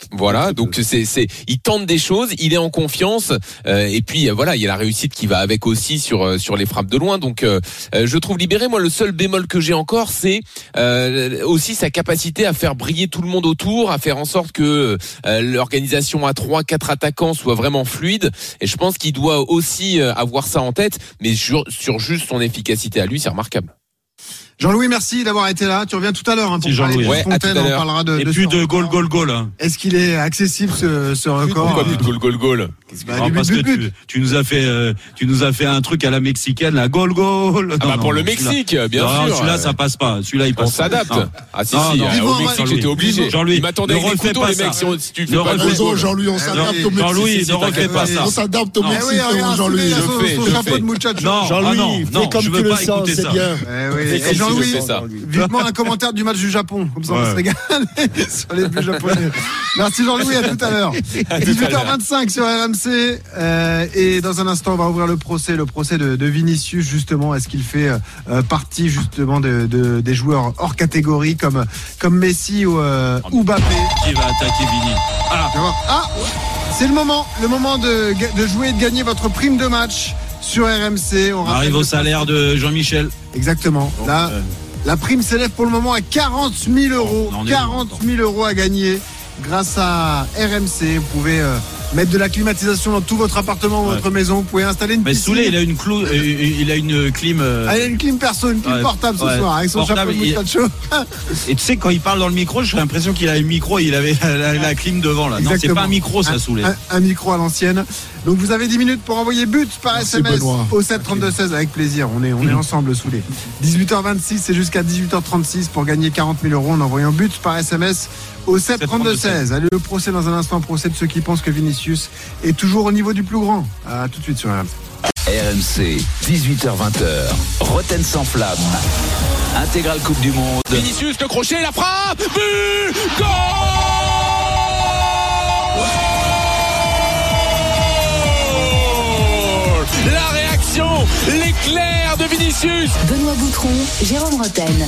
Voilà, donc c'est c'est il tente des choses, il est en confiance euh, et puis euh, voilà, il y a la réussite qui va avec aussi sur euh, sur les frappes de loin. Donc euh, je trouve Libéré, moi le seul bémol que j'ai encore, c'est euh, aussi sa capacité à faire briller tout le monde autour, à faire en sorte que euh, l'organisation à trois quatre attaquants soit vraiment fluide, et je pense qu'il doit aussi euh, avoir ça en tête, mais sur sur juste son efficacité à lui, c'est remarquable. Jean-Louis, merci d'avoir été là. Tu reviens tout à l'heure hein, pour si parler de ouais, Fontaine. On parlera de, et de plus de record. goal, goal, goal. Hein. Est-ce qu'il est accessible ce, ce record? Pourquoi plus de goal, goal, goal? Bah, non, parce que tu, tu nous as fait, euh, tu nous as fait un truc à la mexicaine, la goal, goal. Ah bah non, pour non, le Mexique, bien non, sûr. Celui-là, ça passe pas. Celui-là, il passe. On s'adapte. Pas. Ah si, non, si. Non, euh, au Mexique, j'étais obligé. Jean-Louis, il m'attendait avec des couteaux, les mecs. Si, on, si tu fais pas refais pas Jean-Louis, on s'adapte au Mexique. Jean-Louis, ne refais pas ça. On s'adapte au Mexique, Jean-Louis. Je fais, je fais. Non, Jean-Louis, fais comme tu le sens, c'est bien. Et Jean-Louis, vivement un commentaire du match du Japon, comme ça on se régale sur les buts japonais. Merci Jean-Louis, à tout à l'heure. dix-huit heures vingt-cinq sur R M C. Euh, et dans un instant, on va ouvrir le procès, le procès de, de Vinicius, justement. Est-ce qu'il fait euh, partie, justement, de, de, des joueurs hors catégorie comme, comme Messi ou, euh, ou Mbappé? Qui va attaquer Vini? Ah, ah c'est le moment, le moment de, de jouer et de gagner votre prime de match sur R M C. On, on arrive au salaire de Jean-Michel. Exactement. Donc, Là, euh... la prime s'élève pour le moment à quarante mille euros. quarante mille euros à gagner grâce à R M C. Vous pouvez euh, mettre de la climatisation dans tout votre appartement ou ouais. votre maison. Vous pouvez installer une Mais piscine. Soulé, il a une clou, euh, il a une clim. Euh... Ah, il a une clim perso, une clim ouais. portable ce ouais. soir avec son portable, chapeau de moustache. Il... Et tu sais, quand il parle dans le micro, j'ai l'impression qu'il a le micro, il avait la, la, la clim devant là. Exactement. Non, c'est pas un micro, ça, Soulé. Un, un micro à l'ancienne. Donc vous avez dix minutes pour envoyer but par Merci S M S Benoît. Au sept trente-deux seize avec plaisir. On est, on est ensemble, Soulé. dix-huit heures vingt-six, c'est jusqu'à dix-huit heures trente-six pour gagner quarante mille euros en envoyant but par S M S au sept trente-deux seize. Allez, le procès dans un instant, procès de ceux qui pensent que Vinicius est toujours au niveau du plus grand. À tout de suite sur R M C. R M C, dix-huit heures vingt, Rotten sans flamme. Intégrale Coupe du Monde. Vinicius, le crochet, la frappe, but, goal! La réaction, l'éclair de Vinicius. Benoît Boutron, Jérôme Rotten.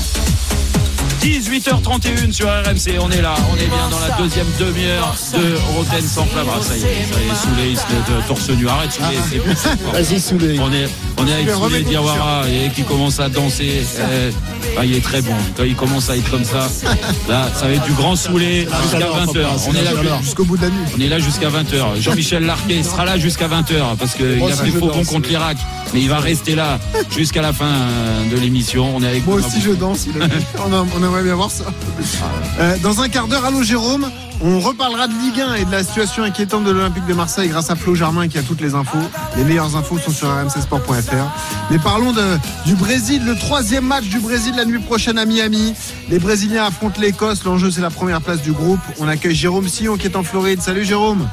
dix-huit heures trente et une sur R M C, on est là, on est bien dans la deuxième demi-heure de Rotten sans flamme. Ah, ça y est, ça y est, Soulé, il se met de torse nu. Arrête, Soulé, c'est plus. Vas-y, Soulé. On est, on est avec Soulé Diawara et qui commence à danser. Eh, ah, il est très bon. Quand il commence à être comme ça, là, ça va être du grand Soulé jusqu'à vingt heures. On est là jusqu'au bout de la nuit. On est là jusqu'à vingt heures. Jean-Michel Larquet sera là jusqu'à vingt heures parce qu'il a fait faux bon contre l'Irak. Mais il va rester là jusqu'à la fin de l'émission. On est avec Moi aussi, je danse. On a, on a aimerait bien voir ça. Euh, dans un quart d'heure, allô Jérôme, on reparlera de Ligue un et de la situation inquiétante de l'Olympique de Marseille grâce à Flo Germain qui a toutes les infos. Les meilleures infos sont sur r m c sport point f r. Mais parlons de, du Brésil, le troisième match du Brésil la nuit prochaine à Miami. Les Brésiliens affrontent l'Écosse. L'enjeu, c'est la première place du groupe. On accueille Jérôme Sillon qui est en Floride. Salut Jérôme.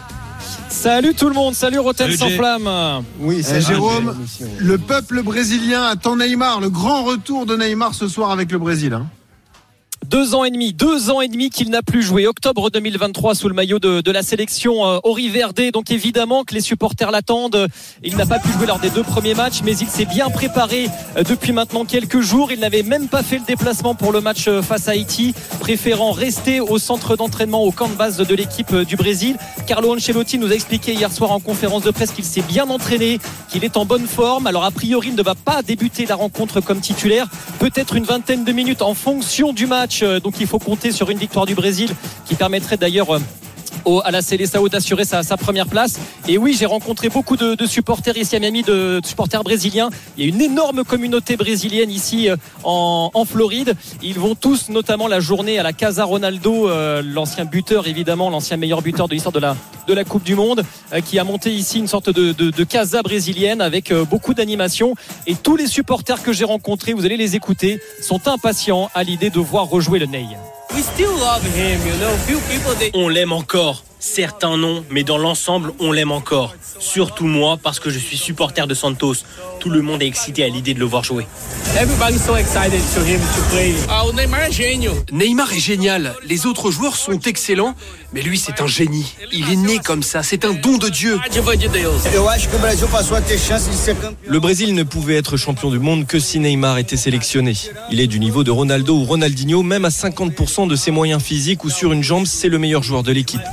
Salut tout le monde, salut Rotten sans flamme. Oui, c'est euh, Jérôme. Le peuple brésilien attend Neymar, le grand retour de Neymar ce soir avec le Brésil. Hein. Deux ans et demi, deux ans et demi qu'il n'a plus joué. Octobre deux mille vingt-trois sous le maillot de, de la sélection euh, Auriverde. Donc évidemment que les supporters l'attendent. Il n'a pas pu jouer lors des deux premiers matchs, mais il s'est bien préparé euh, depuis maintenant quelques jours. Il n'avait même pas fait le déplacement pour le match euh, face à Haïti, préférant rester au centre d'entraînement, au camp de base de l'équipe euh, du Brésil. Carlo Ancelotti nous a expliqué hier soir en conférence de presse qu'il s'est bien entraîné, qu'il est en bonne forme. Alors a priori, il ne va pas débuter la rencontre comme titulaire. Peut-être une vingtaine de minutes en fonction du match. Donc il faut compter sur une victoire du Brésil qui permettrait d'ailleurs Au, à la Seleção d'assurer sa, sa première place. Et oui, j'ai rencontré beaucoup de, de supporters ici à Miami, de, de supporters brésiliens. Il y a une énorme communauté brésilienne ici en, en Floride. Ils vont tous, notamment la journée à la Casa Ronaldo, euh, l'ancien buteur évidemment, l'ancien meilleur buteur de l'histoire de la, de la Coupe du Monde, euh, qui a monté ici une sorte de, de, de casa brésilienne avec euh, beaucoup d'animation. Et tous les supporters que j'ai rencontrés, vous allez les écouter, sont impatients à l'idée de voir rejouer le Ney. We still love him, you know. Few people they... On l'aime encore. Certains non, mais dans l'ensemble, on l'aime encore. Surtout moi, parce que je suis supporter de Santos. Tout le monde est excité à l'idée de le voir jouer. Everybody's so excited for him to play. Ah, o Neymar est génial. Neymar est génial. Les autres joueurs sont excellents, mais lui, c'est un génie. Il est né comme ça. C'est un don de Dieu. Le Brésil ne pouvait être champion du monde que si Neymar était sélectionné. Il est du niveau de Ronaldo ou Ronaldinho, même à cinquante pour cent de ses moyens physiques ou sur une jambe, c'est le meilleur joueur de l'équipe.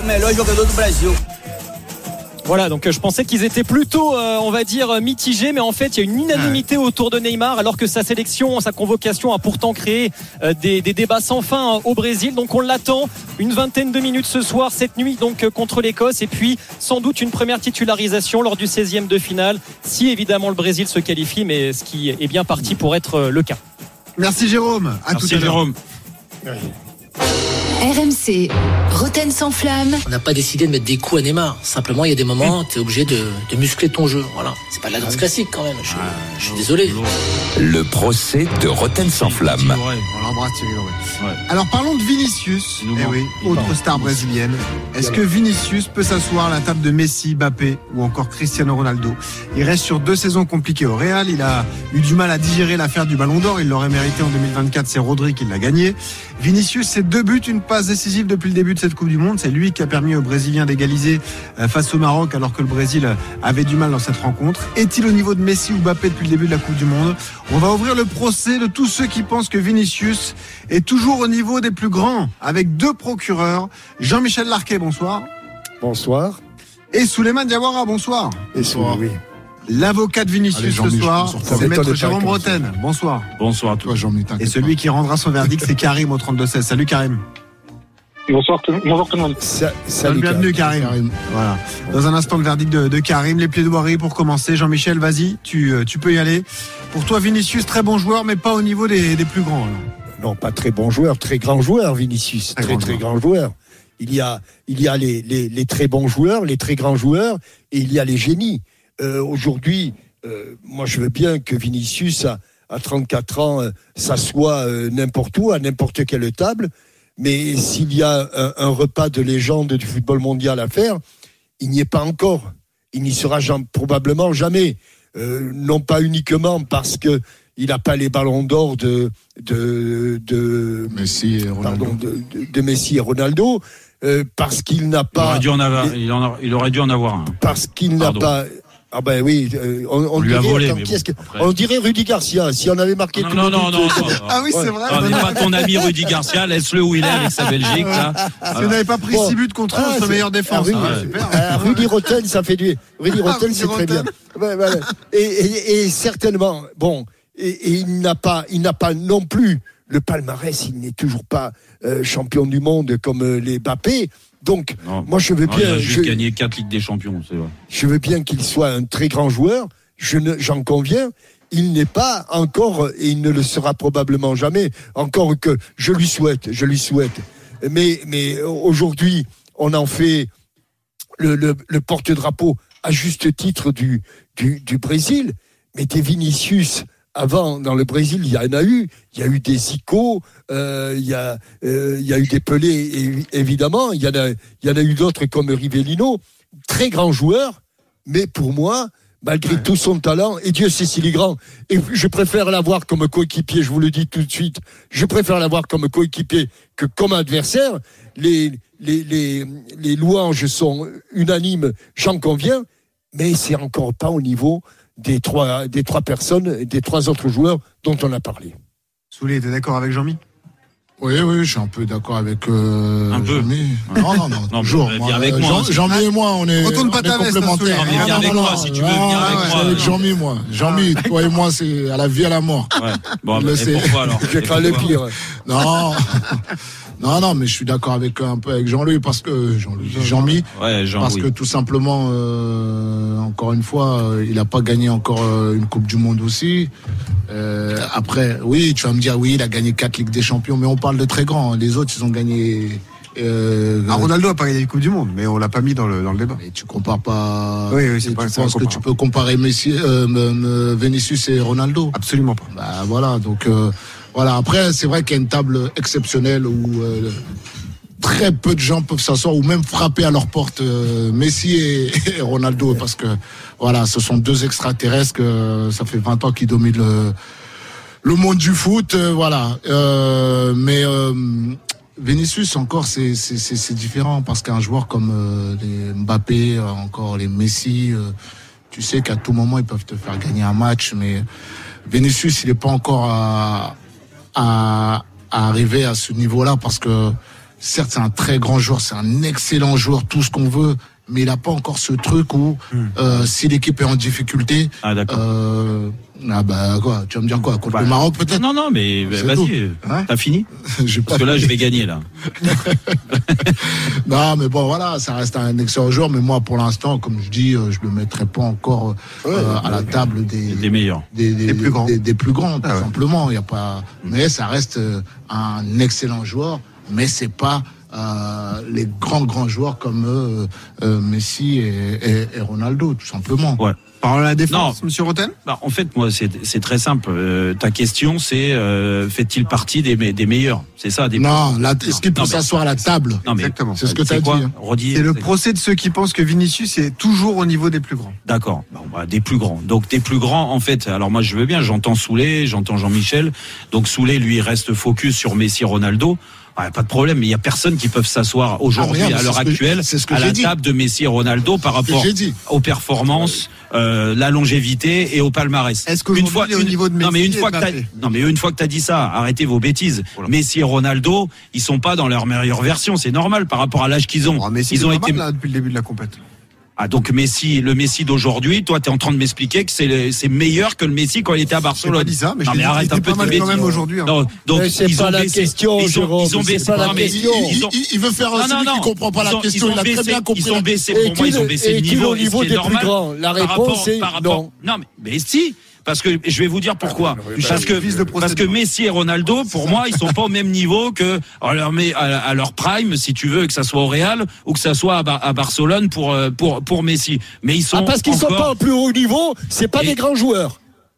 Voilà, donc euh, je pensais qu'ils étaient plutôt, euh, on va dire, mitigés, mais en fait, il y a une unanimité autour de Neymar, alors que sa sélection, sa convocation a pourtant créé euh, des, des débats sans fin euh, au Brésil. Donc on l'attend une vingtaine de minutes ce soir, cette nuit, donc euh, contre l'Écosse, et puis sans doute une première titularisation lors du seizième de finale, si évidemment le Brésil se qualifie, mais ce qui est bien parti pour être euh, le cas. Merci Jérôme. À Merci tout à l'heure. Jérôme. R M C, Roten sans flamme. On n'a pas décidé de mettre des coups à Neymar. Simplement, il y a des moments, tu es obligé de, de muscler ton jeu. Voilà. C'est pas de la danse classique quand même. Je, je suis désolé. Le procès de Roten sans flamme. On l'embrasse Thierry Loret. Ouais. Alors parlons de Vinicius. Eh oui, autre star brésilienne. Est-ce que Vinicius peut s'asseoir à la table de Messi, Mbappé ou encore Cristiano Ronaldo? Il reste sur deux saisons compliquées au Real. Il a eu du mal à digérer l'affaire du Ballon d'Or. Il l'aurait mérité en deux mille vingt-quatre. C'est Rodri qui l'a gagné. Vinicius, c'est deux buts, une passe décisive depuis le début de cette Coupe du Monde. C'est lui qui a permis aux Brésiliens d'égaliser face au Maroc alors que le Brésil avait du mal dans cette rencontre. Est-il au niveau de Messi ou Mbappé depuis le début de la Coupe du Monde? On va ouvrir le procès de tous ceux qui pensent que Vinicius est toujours au niveau des plus grands avec deux procureurs. Jean-Michel Larquet, bonsoir. Bonsoir. Et Souleymane Diawara, bonsoir. Et bonsoir. Oui. L'avocat de Vinicius Allez, ce soir, c'est maître Jérôme Roten. Bonsoir. Bonsoir à toi, Jean-Michel. Et celui qui rendra son verdict, c'est Karim au trente-deux seize. Salut Karim. Bonsoir, bonjour tout le monde. Sa, salut, bienvenue Karim. Karim. Voilà. Dans un instant, le verdict de, de Karim. Les plaidoiries pour commencer. Jean-Michel, vas-y, tu, tu peux y aller. Pour toi, Vinicius, très bon joueur, mais pas au niveau des, des plus grands. Alors. Non, pas très bon joueur, très grand joueur, Vinicius. Très, très, grand, très grand joueur. Il y a, il y a les, les, les très bons joueurs, les très grands joueurs, et il y a les génies. Euh, aujourd'hui, euh, moi, je veux bien que Vinicius, à, à trente-quatre ans, euh, s'assoie euh, n'importe où, à n'importe quelle table. Mais s'il y a un, un repas de légende du football mondial à faire, il n'y est pas encore. Il n'y sera jamais, probablement jamais. Euh, non pas uniquement parce que il n'a pas les ballons d'or de, de, de, Messi et Ronaldo. Pardon, de, de, de Messi et Ronaldo, euh, parce qu'il n'a pas. Il aurait dû en avoir, les, il, en a, il aurait dû en avoir un. Parce qu'il n'a pas. Ah ben oui, euh, on, on, on lui dirait, a volé, attends, bon, que, on dirait Rudy Garcia, si on avait marqué non, tout non, le non, non, non, non. Ah oui, c'est vrai. On n'est pas ton ami Rudy Garcia, laisse-le où il est avec sa Belgique. Là. Si on n'avait pas pris bon. six buts contre eux, ah, c'est meilleure défense. Ah, Rudy, ah, ah, Rudy Roten, ça fait du. Rudy Roten, ah, c'est Roten. Très bien. Ouais, voilà. et, et, et certainement, bon, et, et il n'a pas, il n'a pas non plus le palmarès, il n'est toujours pas euh, champion du monde comme euh, les Mbappé. Donc, non, moi, je veux non, bien. Il a juste je, gagné quatre Ligues des Champions, c'est vrai. Je veux bien qu'il soit un très grand joueur. Je ne, j'en conviens. Il n'est pas encore, et il ne le sera probablement jamais. Encore que je lui souhaite, je lui souhaite. Mais, mais aujourd'hui, on en fait le, le, le porte-drapeau à juste titre du, du, du Brésil. Mais des Vinicius. Avant, dans le Brésil, il y en a eu. Il y a eu des Zico, euh, il y a, euh, il y a eu des Pelé, évidemment. Il y en a, il y en a eu d'autres comme Rivellino. Très grand joueur, mais pour moi, malgré ouais. tout son talent, et Dieu sait s'il est grand, et je préfère l'avoir comme coéquipier, je vous le dis tout de suite, je préfère l'avoir comme coéquipier que comme adversaire. Les, les, les, les louanges sont unanimes, j'en conviens, mais c'est encore pas au niveau des trois, des trois personnes, des trois autres joueurs dont on a parlé. Soulé, t'es d'accord avec Jean-Mi ? Oui, oui, je suis un peu d'accord avec euh, un peu. Jean-Mi. Non, non, non, non toujours. Moi, avec moi, Jean, Jean-Mi et moi, on est, Retourne on pas est ta complémentaires. Veste, viens avec moi, si tu veux venir ah, avec ouais, moi. Avec Jean-Mi, moi. Jean-Mi, ah, toi et moi, c'est à la vie, à la mort. Ouais. Bon, bah, et pourquoi alors ? Je crains le pire. Non. Non, non, mais je suis d'accord avec un peu avec Jean-Louis parce que Jean-Louis, Jean-Mi, ouais, Jean parce que tout simplement, euh, encore une fois, euh, il n'a pas gagné encore euh, une Coupe du Monde aussi. Euh, après, oui, tu vas me dire, oui, il a gagné quatre Ligues des Champions, mais on parle de très grands. Les autres, ils ont gagné. Euh, ah, Ronaldo n'a pas gagné la Coupe du Monde, mais on l'a pas mis dans le dans le débat. Et tu compares pas. Oui, oui, c'est pas. Tu penses que tu peux comparer Messi, euh, euh, Vinicius et Ronaldo ? Absolument pas. Bah voilà, donc. Euh, Voilà, après, c'est vrai qu'il y a une table exceptionnelle où euh, très peu de gens peuvent s'asseoir ou même frapper à leur porte euh, Messi et, et Ronaldo, parce que voilà, ce sont deux extraterrestres que ça fait vingt ans qu'ils dominent le, le monde du foot, euh, voilà. Euh, mais euh, Vinicius encore c'est, c'est, c'est, c'est différent, parce qu'un joueur comme euh, les Mbappé, euh, encore les Messi, euh, tu sais qu'à tout moment ils peuvent te faire gagner un match, mais Vinicius il n'est pas encore à, à, à arriver à ce niveau-là, parce que certes c'est un très grand joueur, c'est un excellent joueur, tout ce qu'on veut, mais il n'a pas encore ce truc où mmh. euh, si l'équipe est en difficulté, ah d'accord. Euh, ah bah quoi, tu vas me dire quoi, contre bah, le Maroc peut-être? Non non mais c'est vas-y, hein, t'as fini? Parce que là je vais gagner là. Non mais bon voilà, ça reste un excellent joueur, mais moi pour l'instant, comme je dis, je le mettrai pas encore euh, ouais, à la table des, des meilleurs, des, des, des plus grands, des, des plus grands, tout ah ouais. simplement. Il y a pas, mais ça reste un excellent joueur, mais c'est pas Euh, les grands grands joueurs comme euh, euh, Messi et, et, et Ronaldo, tout simplement. Ouais. Par la défense, non. Monsieur Roten? Bah, en fait, moi, c'est, c'est très simple. Euh, ta question, c'est euh, fait-il partie des, des meilleurs? C'est ça, des Non, là, est-ce qu'il peut non, s'asseoir mais... à la table? Non, mais exactement. C'est ce que tu as dit. Hein. Redis, c'est le c'est... procès de ceux qui pensent que Vinicius est toujours au niveau des plus grands. D'accord. Bon, bah, des plus grands. Donc, des plus grands, en fait. Alors, moi, je veux bien, j'entends Soulé, j'entends Jean-Michel. Donc, Soulé, lui, reste focus sur Messi, Ronaldo. Ah, pas de problème, mais il y a personne qui peut s'asseoir aujourd'hui, ah, regarde, à l'heure actuelle, je, à la dit. table de Messi et Ronaldo par rapport aux performances, euh, la longévité et au palmarès. Est-ce qu'aujourd'hui, une fois, il est au niveau de Messi? Non, mais une fois que t'as, non, mais une fois que t'as dit ça, arrêtez vos bêtises. Voilà. Messi et Ronaldo, ils sont pas dans leur meilleure version, c'est normal par rapport à l'âge qu'ils ont. Oh, Messi, ils ont été là depuis le début de la compétition. Ah, donc Messi, le Messi d'aujourd'hui, toi, t'es en train de m'expliquer que c'est, le, c'est meilleur que le Messi quand il était à Barcelone. J'ai pas dit ça, mais non, je mais arrête un peu de quand même aujourd'hui. Hein. Non, donc mais c'est ils pas ont la baissé, question, ils ont, Jérôme, ils ont baissé. pas la non, mais question. Il, il, il veut faire un celui qui comprend pas la ils question. ont, il a baissé, très bien compris. Ils ont baissé. Pour moi, ils ont baissé le niveau. Au niveau des plus grands. La réponse est non. Non, mais si. Parce que je vais vous dire pourquoi. Parce que parce que Messi et Ronaldo, pour moi, ils sont pas au même niveau que à leur, à leur prime, si tu veux, que ça soit au Real ou que ça soit à, Bar- à Barcelone pour pour pour Messi. Mais ils sont ah, parce qu'ils encore... sont pas au plus haut niveau, c'est pas et... des grands joueurs.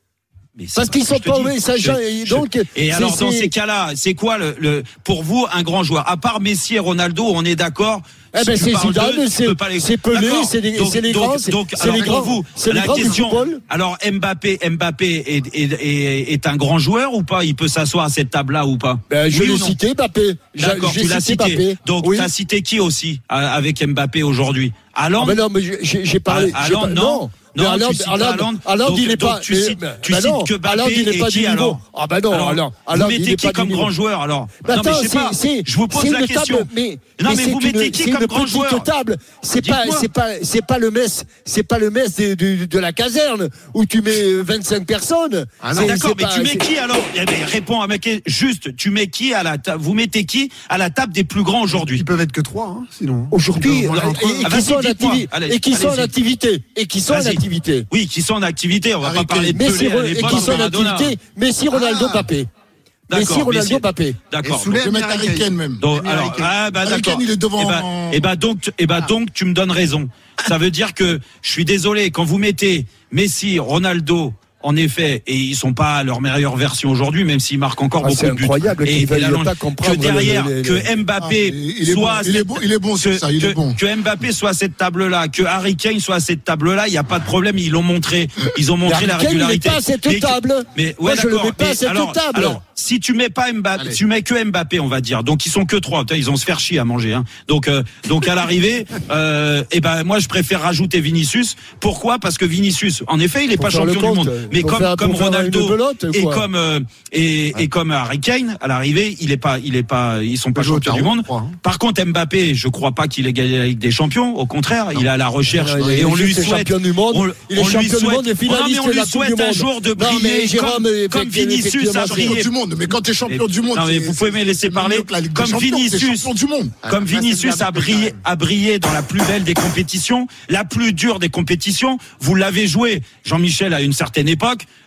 Parce qu'ils sont pas au ça je, donc je, et alors dans ces cas-là, c'est quoi le, le pour vous un grand joueur à part Messi et Ronaldo, on est d'accord? Eh ben si c'est Zidane, c'est, c'est Pelé, c'est, des, donc, c'est les grands, c'est, donc, c'est les grands. Vous, c'est la les grands question, du football. Alors Mbappé, Mbappé est, est, est, est un grand joueur ou pas? Il peut s'asseoir à cette table-là ou pas? Ben, je oui l'ai cité, Mbappé. D'accord, j'ai tu l'as cité. Mbappé. Donc oui. tu as cité qui aussi avec Mbappé aujourd'hui? Haaland? Ah ben non, mais j'ai, j'ai parlé. Haaland, non. Non, Haaland, Haaland, Haaland, il est pas. Tu cites, tu cites que Mbappé et qui alors? Ah ben non, Haaland. Vous mettez qui comme grand joueur alors? Non mais je sais pas. Je vous pose la question. Non mais vous mettez qui comme grand joueur? Table. C'est pas, c'est pas, c'est pas le Metz, c'est pas le Metz de, de, de la caserne où tu mets vingt-cinq personnes. Ah non, d'accord, mais tu mets qui alors? Eh ben, réponds à ma question. Juste, tu mets qui à la table? Vous mettez qui à la table des plus grands aujourd'hui? Ils peuvent être que trois, hein, sinon. Aujourd'hui, et qui sont en activité, et qui sont en activité, et qui sont en activité. Oui, qui sont en activité. On va pas parler de Pelé à l'époque. Et qui sont en activité. Messi, Ronaldo, Mbappé. Messi, Ronaldo, Mbappé. D'accord. Je vais mettre Harry Kane même. Donc, alors, ah, bah, Harry Kane, il est devant. Et bah, et bah donc, et bah donc, tu me donnes raison. Ça veut dire que je suis désolé quand vous mettez Messi, Ronaldo. En effet, et ils sont pas à leur meilleure version aujourd'hui, même s'ils marquent encore ah, beaucoup de buts. C'est incroyable et, qu'ils et la veulent pas comprendre que derrière, les, les, les... que Mbappé ah, il est soit, bon, il est bon, il est bon, c'est ça, il que, est bon. Que Mbappé soit à cette table-là, que Harry Kane soit à cette table-là, il y a pas de problème, ils l'ont montré, ils ont montré la régularité. Harry Kane n'est pas à cette table. Mais, mais Moi, ouais, je d'accord. le mets pas à cette alors, table. Alors, si tu mets pas Mbappé, Allez. tu mets que Mbappé, on va dire. Donc ils sont que trois. Putain, ils vont se faire chier à manger. Hein. Donc, euh, donc à l'arrivée, euh, et ben moi je préfère rajouter Vinicius. Pourquoi? Parce que Vinicius, en effet, il est pour pas champion compte, du monde, mais comme faire, comme Ronaldo belote, et comme euh, et, et comme Harry Kane, à l'arrivée, il est pas, il est pas, ils sont pas champions du monde. Hein. Par contre, Mbappé, je crois pas qu'il ait gagné la Ligue des Champions. Au contraire, non. il est à la recherche non, et on lui souhaite. Champion du monde. On, il est champion du monde et finaliste on lui souhaite un jour de briller comme, comme Vinicius a brillé. Du monde, mais quand t'es champion du monde, non mais vous pouvez me laisser parler. Comme Vinicius, comme Vinicius a brillé, a brillé dans la plus belle des compétitions, la plus dure des compétitions. Vous l'avez joué, Jean-Michel, à une certaine époque.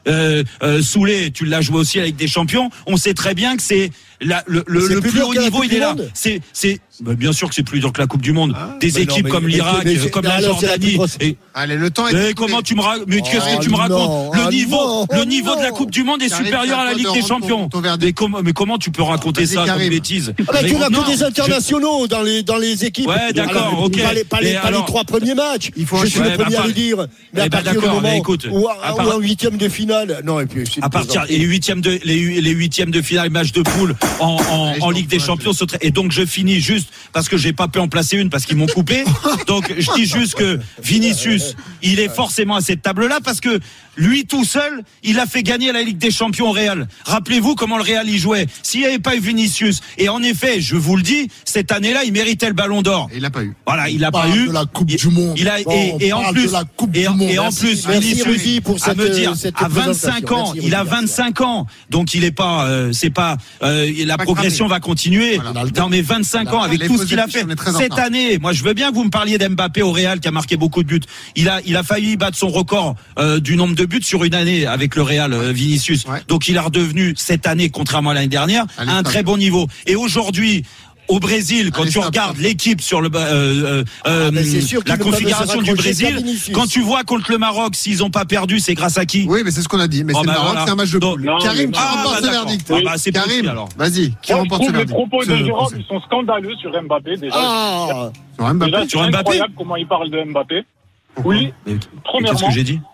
Euh, euh, Soulé, tu l'as joué aussi avec des champions. On sait très bien que c'est la, le, le, le plus, plus haut niveau, il est là. C'est, c'est, bah bien sûr que c'est plus dur que la Coupe du Monde. Ah, des équipes non, comme l'Irak, mais, mais, comme mais la Jordanie. Et, allez, le temps est. Mais comment tu me racontes Mais qu'est-ce que tu me racontes Le niveau, le niveau de la Coupe du Monde est supérieur à la Ligue des Champions. Mais comment, mais comment tu peux raconter ça comme bêtise? Tu n'as que des internationaux dans les dans les équipes. Ouais, d'accord, ok. Pas les trois premiers matchs. Il faut. Je suis le premier à le dire. Mais à partir du moment où en huitième de finale, non et puis. À partir les huitièmes de les les huitièmes de finale, match de poule en en, en Ligue des Champions. Et donc je finis juste parce que j'ai pas pu en placer une parce qu'ils m'ont coupé. Donc je dis juste que Vinicius, il est forcément à cette table-là parce que lui tout seul, il a fait gagner la Ligue des Champions au Real. Rappelez-vous comment le Real y jouait. S'il n'y avait pas eu Vinicius, et en effet, je vous le dis, cette année-là, il méritait le Ballon d'Or. Et il l'a pas eu. Voilà, il l'a pas eu. De la Coupe du Monde. Il a et, et en plus et, et en plus Vinicius pour à me dire à vingt-cinq ans, il a vingt-cinq ans, donc il est pas, euh, c'est pas, euh, la progression va continuer. Dans mes vingt-cinq ans, avec tout ce qu'il a fait cette année, moi je veux bien que vous me parliez d'Mbappé au Real qui a marqué beaucoup de buts. Il a, il a failli battre son record euh, du nombre de buts sur une année avec le Real, euh, Vinicius. Ouais. Donc il est redevenu cette année, contrairement à l'année dernière, Allez, à un très bon niveau. Et aujourd'hui, au Brésil, quand Allez, tu stop, regardes stop. l'équipe sur le euh, euh, ah, sûr la configuration du Brésil, quand tu vois contre le Maroc, s'ils n'ont pas perdu, c'est grâce à qui? Oui, mais c'est ce qu'on a dit. Mais oh, c'est bah, le Maroc, voilà. C'est un match de poule. Karim, qui ah, remporte bah, ce verdict ah, bah, c'est Karim, possible, alors. Vas-y, qui ouais, remporte ce verdict? Les propos de Jérôme, ils sont scandaleux sur Mbappé déjà. Ah, sur Mbappé. Déjà, c'est incroyable comment il parle de Mbappé. Oui. Premièrement. Qu'est-ce que j'ai dit?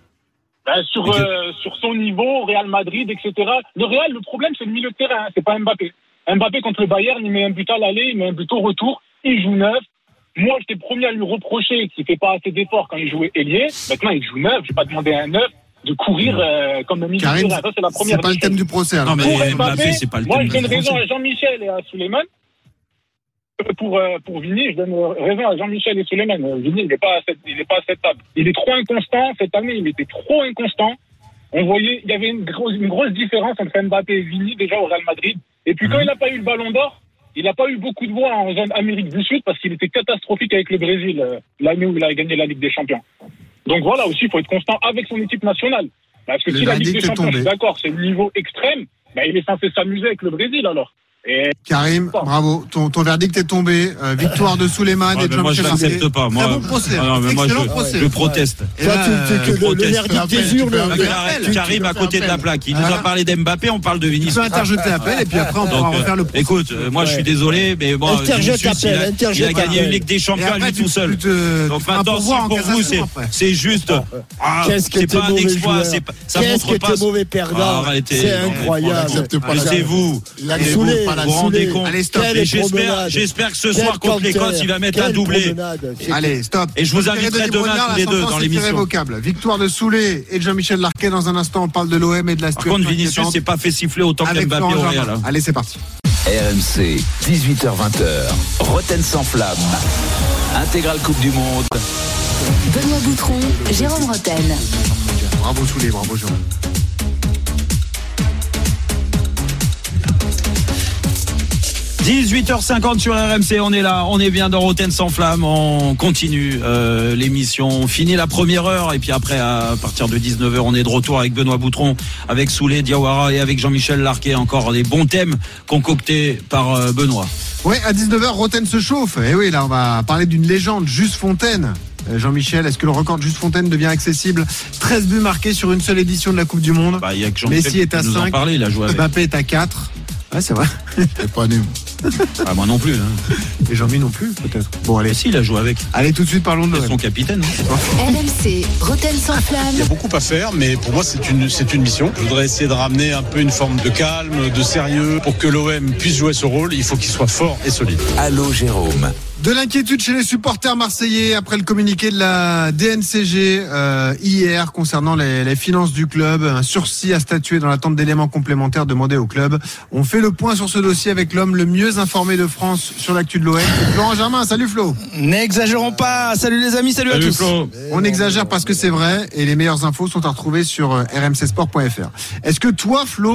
Ben, sur, euh, sur son niveau, Real Madrid, et cetera. Le Real, le problème, c'est le milieu de terrain, hein, c'est pas Mbappé. Mbappé contre le Bayern, il met un but à l'aller, il met un but au retour, il joue neuf. Moi, j'étais le premier à lui reprocher qu'il ne fait pas assez d'efforts quand il jouait ailier. Maintenant, il joue neuf, je vais pas demander à un neuf de courir euh, comme un milieu de terrain. Ça, c'est la première. C'est pas le thème du procès. Alors. Non, mais Mbappé, Mbappé, c'est pas le moi, thème du procès. Moi, je donne raison à Jean-Michel et à Souleymane. Pour, euh, pour Vini, je donne raison à Jean-Michel et Souleymane. Vini, il n'est pas, pas à cette table. Il est trop inconstant. Cette année, il était trop inconstant. On voyait, il y avait une grosse, une grosse différence entre Mbappé et Vini, déjà au Real Madrid. Et puis, mmh. quand il n'a pas eu le Ballon d'Or, il n'a pas eu beaucoup de voix en zone Amérique du Sud parce qu'il était catastrophique avec le Brésil, euh, l'année où il a gagné la Ligue des Champions. Donc voilà, aussi, il faut être constant avec son équipe nationale. Parce que le si la Ligue des Champions, je suis d'accord, c'est le niveau extrême, ben, il est censé s'amuser avec le Brésil alors. Et... Karim, bravo, ton, ton verdict est tombé. Euh, victoire de Souleymane ah, et de Jean-Michel Moi, je n'accepte pas. Moi, bon procès. Ah, non, mais moi, je, procès. je proteste. Et là, tu, tu, tu, le, le verdict des urnes. Karim à côté de la plaque. Il nous a parlé d'Mbappé, on parle de Vinicius. Tu peux interjeter l'appel et puis après on pourra refaire le procès. Écoute, moi je suis désolé, mais bon, Vinicius, il a gagné une Ligue des Champions lui tout seul. Donc maintenant, si pour vous c'est juste, c'est pas un exploit, ça montre pas. Mauvais perdant. C'est incroyable. C'est vous. Vous vous rendez compte. Allez, stop. Et j'espère, j'espère que ce Quel soir contre l'Écosse, il va mettre un doublé. Allez, stop. Et je vous inviterai demain tous les deux dans l'émission. Victoire de Soulé et de Jean-Michel Larquet. Dans un instant, on parle de l'O M et de la situation. Par contre, Vinicius s'est pas fait siffler autant qu'Mbappé au Real. Allez, c'est parti. R M C, dix-huit heures vingt. Roten sans flamme. Intégrale Coupe du Monde. Benoît Boutron, Jérôme Roten. Bravo Soulé, bravo Jérôme. dix-huit heures cinquante sur R M C, on est là, on est bien dans Roten sans flamme, on continue euh, l'émission, on finit la première heure et puis après à partir de dix-neuf heures on est de retour avec Benoît Boutron, avec Soulé Diawara et avec Jean-Michel Larquet, encore des bons thèmes concoctés par euh, Benoît. Oui, à dix-neuf heures Roten se chauffe, et oui là on va parler d'une légende, Juste Fontaine. Jean-Michel, est-ce que le record de Juste Fontaine devient accessible? treize buts marqués sur une seule édition de la Coupe du Monde. Bah, y a que Messi est à cinq, parler, il a joué avec. Mbappé est à quatre. Ouais, c'est vrai. C'est pas nul. Ah, moi non plus. Hein. Et Jean-Mi non plus, peut-être. Bon, allez. Mais si, il a joué avec. Allez, tout de suite, parlons de son capitaine. Hein. R M C, Roten sans flamme. Il y a beaucoup à faire, mais pour moi, c'est une, c'est une mission. Je voudrais essayer de ramener un peu une forme de calme, de sérieux. Pour que l'O M puisse jouer ce rôle, il faut qu'il soit fort et solide. Allô, Jérôme. De l'inquiétude chez les supporters marseillais après le communiqué de la D N C G euh, hier concernant les, les finances du club. Un sursis à statuer dans l'attente d'éléments complémentaires demandés au club. On fait le point sur ce dossier avec l'homme le mieux informé de France sur l'actu de l'O M. Florent Germain, salut Flo. N'exagérons pas, salut les amis, salut, salut à tous. Flo. On exagère parce que c'est vrai et les meilleures infos sont à retrouver sur r m c sport point f r. Est-ce que toi Flo,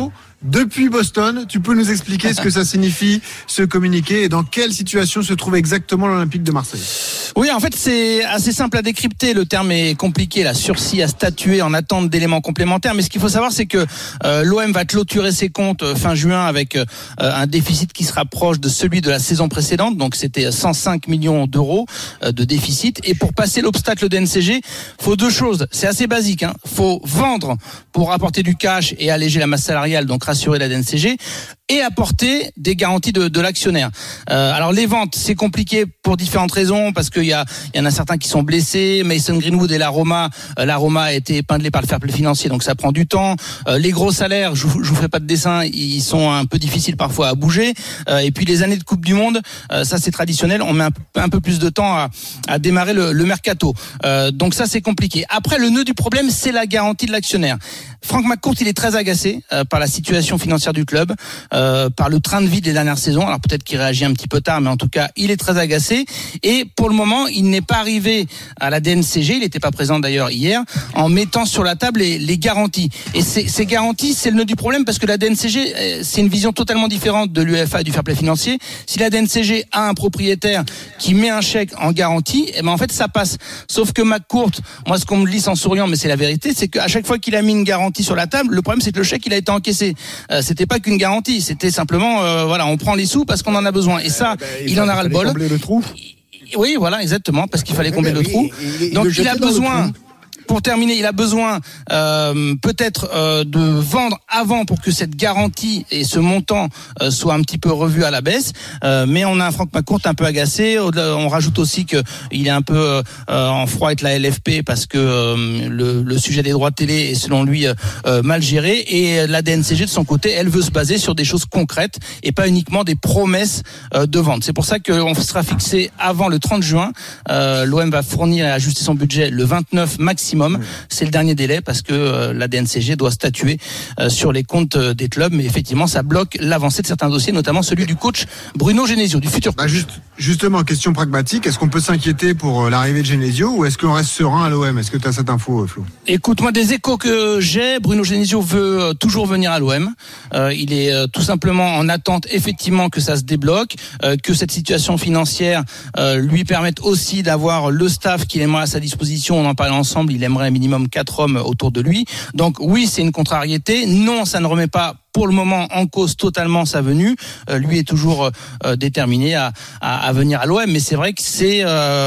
depuis Boston. Tu peux nous expliquer ce que ça signifie, ce communiqué, et dans quelle situation se trouve exactement l'Olympique de Marseille? Oui, en fait, c'est assez simple à décrypter. Le terme est compliqué, là, sursis à statuer en attente d'éléments complémentaires. Mais ce qu'il faut savoir, c'est que euh, l'O M va clôturer ses comptes euh, fin juin avec euh, un déficit qui se rapproche de celui de la saison précédente. Donc, c'était cent cinq millions d'euros euh, de déficit. Et pour passer l'obstacle de N C G, faut deux choses. C'est assez basique. Hein. Faut vendre pour apporter du cash et alléger la masse salariale, donc rassurer la D N C G, et apporter des garanties de, de l'actionnaire. Euh, alors les ventes, c'est compliqué pour différentes raisons, parce qu'il y a, il y en a certains qui sont blessés. Mason Greenwood et la Roma, euh, la Roma a été épinglée par le fair play financier, donc ça prend du temps. Euh, les gros salaires, je, je vous fais pas de dessin, ils sont un peu difficiles parfois à bouger. Euh, et puis les années de Coupe du Monde, euh, ça c'est traditionnel, on met un, un peu plus de temps à, à démarrer le, le mercato. Euh, donc ça c'est compliqué. Après, le nœud du problème, c'est la garantie de l'actionnaire. Frank McCourt, il est très agacé euh, par la situation financière du club, euh, par le train de vie des dernières saisons. Alors peut-être qu'il réagit un petit peu tard, mais en tout cas, il est très agacé. Et pour le moment, il n'est pas arrivé à la D N C G, il n'était pas présent d'ailleurs hier, en mettant sur la table les, les garanties. Et ces, ces garanties, c'est le nœud du problème, parce que la D N C G, c'est une vision totalement différente de l'U E F A et du fair play financier. Si la D N C G a un propriétaire qui met un chèque en garantie, eh ben en fait ça passe. Sauf que McCourt, moi ce qu'on me lit en souriant, mais c'est la vérité, c'est qu'à chaque fois qu'il a mis une garantie sur la table, le problème c'est que le chèque il a été encaissé. Euh, c'était pas qu'une garantie, c'était simplement euh, voilà, on prend les sous parce qu'on en a besoin. Et ça, euh, ben, il, il en a ras le bol. Combler le trou. Oui, voilà, exactement, parce qu'il fallait combler ben, le trou. Il, il, Donc il, il a besoin. Pour terminer, il a besoin euh, peut-être euh, de vendre avant pour que cette garantie et ce montant euh, soient un petit peu revus à la baisse. Euh, mais on a un Frank McCourt un peu agacé. On rajoute aussi que il est un peu euh, en froid avec la L F P parce que euh, le, le sujet des droits de télé est selon lui euh, mal géré. Et la D N C G de son côté, elle veut se baser sur des choses concrètes et pas uniquement des promesses euh, de vente. C'est pour ça qu'on sera fixé avant le trente juin. Euh, L'O M va fournir et ajuster son budget le vingt-neuf maximum. C'est le dernier délai parce que euh, la D N C G doit statuer euh, sur les comptes euh, des clubs, mais effectivement ça bloque l'avancée de certains dossiers, notamment celui du coach Bruno Genesio, du futur coach. Bah juste, justement, question pragmatique, est-ce qu'on peut s'inquiéter pour euh, l'arrivée de Genesio ou est-ce qu'on reste serein à l'O M? Est-ce que tu as cette info, euh, Flo? Écoute, moi des échos que j'ai, Bruno Genesio veut euh, toujours venir à l'O M. Euh, il est euh, tout simplement en attente effectivement que ça se débloque, euh, que cette situation financière euh, lui permette aussi d'avoir le staff qu'il aimerait à sa disposition. On en parlait ensemble, il aimerait un minimum quatre hommes autour de lui. Donc oui, c'est une contrariété. Non, ça ne remet pas pour le moment en cause totalement sa venue. Euh, lui est toujours euh, déterminé à, à, à venir à l'O M, mais c'est vrai que c'est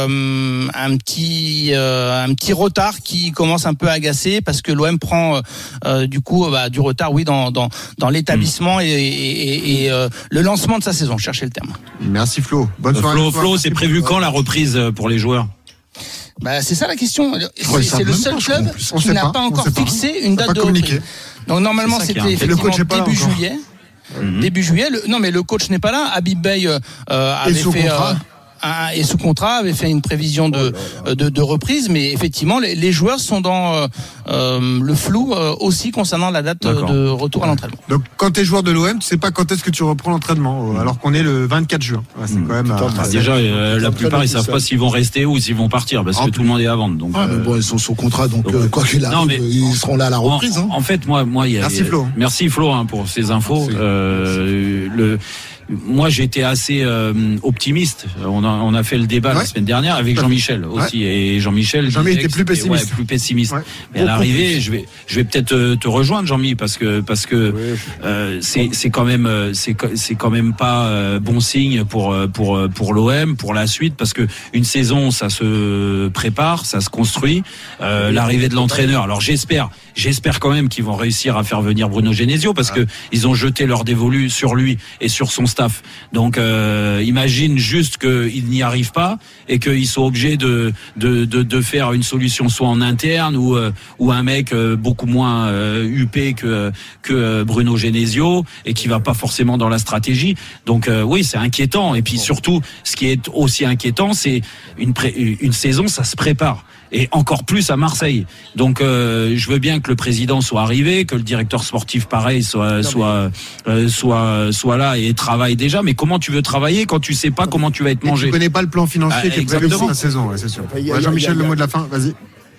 euh, un petit euh, un petit retard qui commence un peu à agacer parce que l'O M prend euh, du coup bah, du retard, oui, dans dans dans l'établissement mmh. et, et, et euh, le lancement de sa saison. Cherchez le terme. Merci Flo. Bonne euh, soirée. Flo, Flo, c'est prévu quand la reprise pour les joueurs? Bah, c'est ça la question. C'est, ouais, c'est le seul pas, club qui n'a pas, pas encore fixé pas. une date de reprise. Donc normalement c'était effectivement début juillet. Mm-hmm. Début juillet. Le, non mais le coach n'est pas là. Habib Bey euh, avait fait. Euh, un, et sous contrat avait fait une prévision de, oh de, de reprise, mais effectivement les, les joueurs sont dans euh, euh, le flou euh, aussi concernant la date D'accord. de retour à l'entraînement. Donc quand tu es joueur de l'O M, tu sais pas quand est-ce que tu reprends l'entraînement, mmh. alors qu'on est le vingt-quatre juin. Ouais, c'est mmh. quand même. Euh, ah, déjà, euh, la plupart ils savent pas s'ils vont rester ou s'ils vont partir parce que ah, tout le monde est à vendre. Donc, ah, euh, mais bon, ils sont sous contrat, donc, donc euh, quoi qu'il arrive, non, mais, ils seront là à la reprise. En, hein. en fait, moi, moi, il y a. Merci Flo. Merci Flo hein, pour ces infos. Euh, le Moi, j'étais assez euh, optimiste. On a, on a fait le débat ouais. la semaine dernière avec Jean-Michel aussi, ouais. et Jean-Michel. Jean-Mi était plus pessimiste. Ouais, plus pessimiste. Ouais. Mais à Beaucoup l'arrivée, plus. je vais, je vais peut-être te, te rejoindre, Jean-Mi, parce que parce que oui. euh, c'est c'est quand même c'est c'est quand même pas euh, bon signe pour pour pour l'O M pour la suite, parce que une saison, ça se prépare, ça se construit. Euh, l'arrivée de l'entraîneur. Alors j'espère, j'espère quand même qu'ils vont réussir à faire venir Bruno Genesio, parce que ils ont jeté leur dévolu sur lui et sur son staff. Donc euh, imagine juste qu'ils n'y arrivent pas et qu'ils sont obligés de, de de de faire une solution soit en interne ou euh, ou un mec euh, beaucoup moins euh, huppé que que Bruno Genesio et qui va pas forcément dans la stratégie. Donc euh, oui, c'est inquiétant. Et puis surtout, ce qui est aussi inquiétant, c'est une pré- une saison, ça se prépare. Et encore plus à Marseille. Donc euh, je veux bien que le président soit arrivé, que le directeur sportif pareil soit soit euh, soit soit là et travaille déjà. Mais comment tu veux travailler quand tu sais pas comment tu vas être mangé? Tu connais pas le plan financier ah, qui est prévu pour la saison, ouais, c'est sûr. Ouais, Jean-Michel, le mot de la fin, vas-y.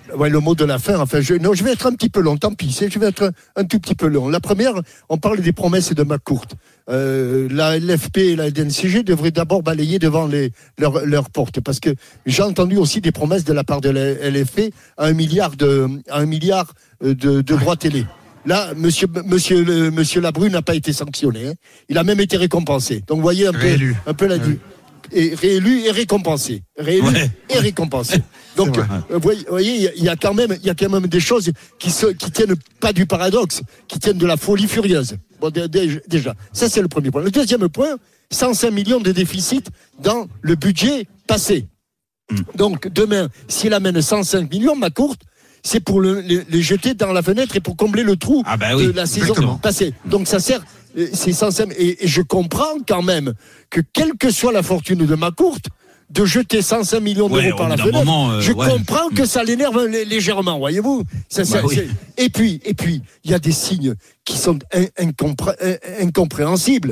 Ouais, le mot de la fin. Enfin, je, non, je vais être un petit peu long. Tant pis, je vais être un, un tout petit peu long. La première, on parle des promesses de McCourt. Euh, la L F P et la D N C G devraient d'abord balayer devant les, leurs leur portes, parce que j'ai entendu aussi des promesses de la part de la L F P à un milliard de, à un milliard de, de droits télé. Là, monsieur, monsieur, le, monsieur Labru n'a pas été sanctionné. Hein. Il a même été récompensé. Donc, vous voyez un peu, un peu la. Ouais. Et réélu et récompensé, réélu ouais. et récompensé. Donc, vous voyez, il y a quand même, il y a quand même des choses qui se, qui tiennent pas du paradoxe, qui tiennent de la folie furieuse. Bon, déjà, ça c'est le premier point. Le deuxième point, cent cinq millions de déficit dans le budget passé. Mm. Donc, demain, s'il amène cent cinq millions, McCourt, c'est pour le, les, les jeter dans la fenêtre et pour combler le trou ah bah oui, de la saison exactement. Passée. Donc, ça sert. C'est censé, et, et je comprends quand même que quelle que soit la fortune de McCourt, de jeter cent cinq millions d'euros ouais, par la fenêtre, moment, euh, je ouais. comprends que ça l'énerve légèrement, voyez-vous. Ça, ça, bah oui. Et puis, et puis, il y a des signes qui sont in, incompré, incompréhensibles.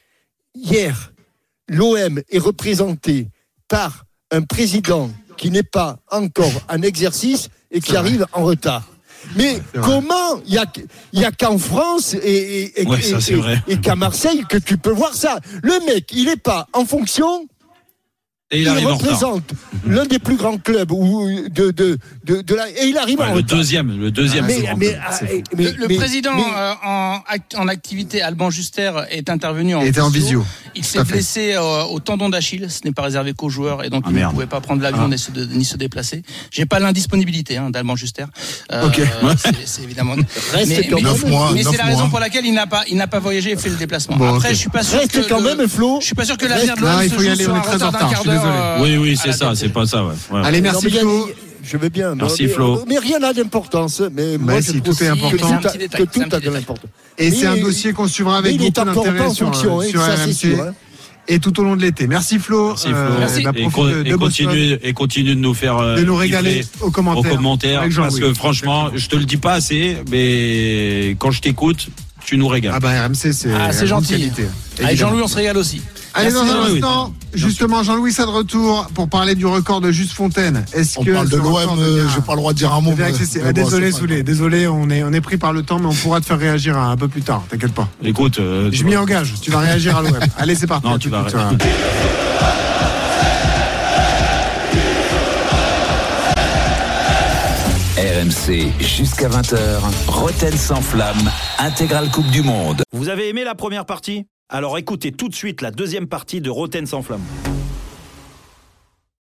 Hier, l'O M est représenté par un président qui n'est pas encore en exercice et qui arrive en retard. Mais comment il y a il y a qu'en France et et, ouais, et, ça, et, et qu'à Marseille que tu peux voir ça. Le mec, il est pas en fonction. Et il, il représente l'un des plus grands clubs ou de de de, de la et il arrive ouais, en le retard. deuxième le deuxième mais, mais, mais, mais, le, le mais, président mais, euh, en en activité, Alban Juster, est intervenu en il était en visio. Il s'est blessé euh, au tendon d'Achille, ce n'est pas réservé qu'aux joueurs et donc ah, il merde. ne pouvait pas prendre l'avion ah. ni, se, ni se déplacer. J'ai pas l'indisponibilité hein, d'Alban Juster. Euh, ok. C'est, c'est évidemment. Reste mais quand mais, même, mois, mais c'est la raison mois. pour laquelle il n'a pas il n'a pas voyagé et fait le déplacement. Bon, Après, okay. je suis pas sûr Reste que quand le, même Flo. Je suis pas sûr que l'avenir de l'O M se joue aller, sur un retard d'un quart d'heure. Oui oui, c'est ça, c'est pas ça ouais. Allez, merci Flo. Je veux bien. Merci mais, Flo. Mais rien n'a d'importance. Mais bah, moi, si, je tout est important. Que, que, que tout a de l'importance. Et mais c'est un dossier qu'on suivra avec beaucoup d'intérêt sur, sur R M C. Et tout au long de l'été. Merci Flo. Merci Flo. Euh, Merci. Bah, et, con, de, et, de continue, et continue de nous faire euh, de nous régaler aux commentaires. Aux commentaires parce que franchement, je te le dis pas assez, mais quand je t'écoute, tu nous régales. Ah bah R M C, c'est, ah, c'est gentil. Avec Jean-Louis, on se régale aussi. Allez, dans un instant, justement, Jean-Louis, ça de retour pour parler du record de Juste Fontaine. Est-ce on que parle de l'O M, euh, j'ai pas le droit de dire un mot. Mais, mais désolé, Soulé, désolé, on est, on est pris par le temps, mais on pourra te faire réagir un, un peu plus tard, t'inquiète pas. Écoute, euh, je m'y engage, tu vas réagir à l'O M. Allez, c'est parti. Non, tu vas réagir. R M C jusqu'à vingt heures, Rotten sans flamme, intégrale Coupe du Monde. Vous avez aimé la première partie ? Alors écoutez tout de suite la deuxième partie de Rotten sans flamme.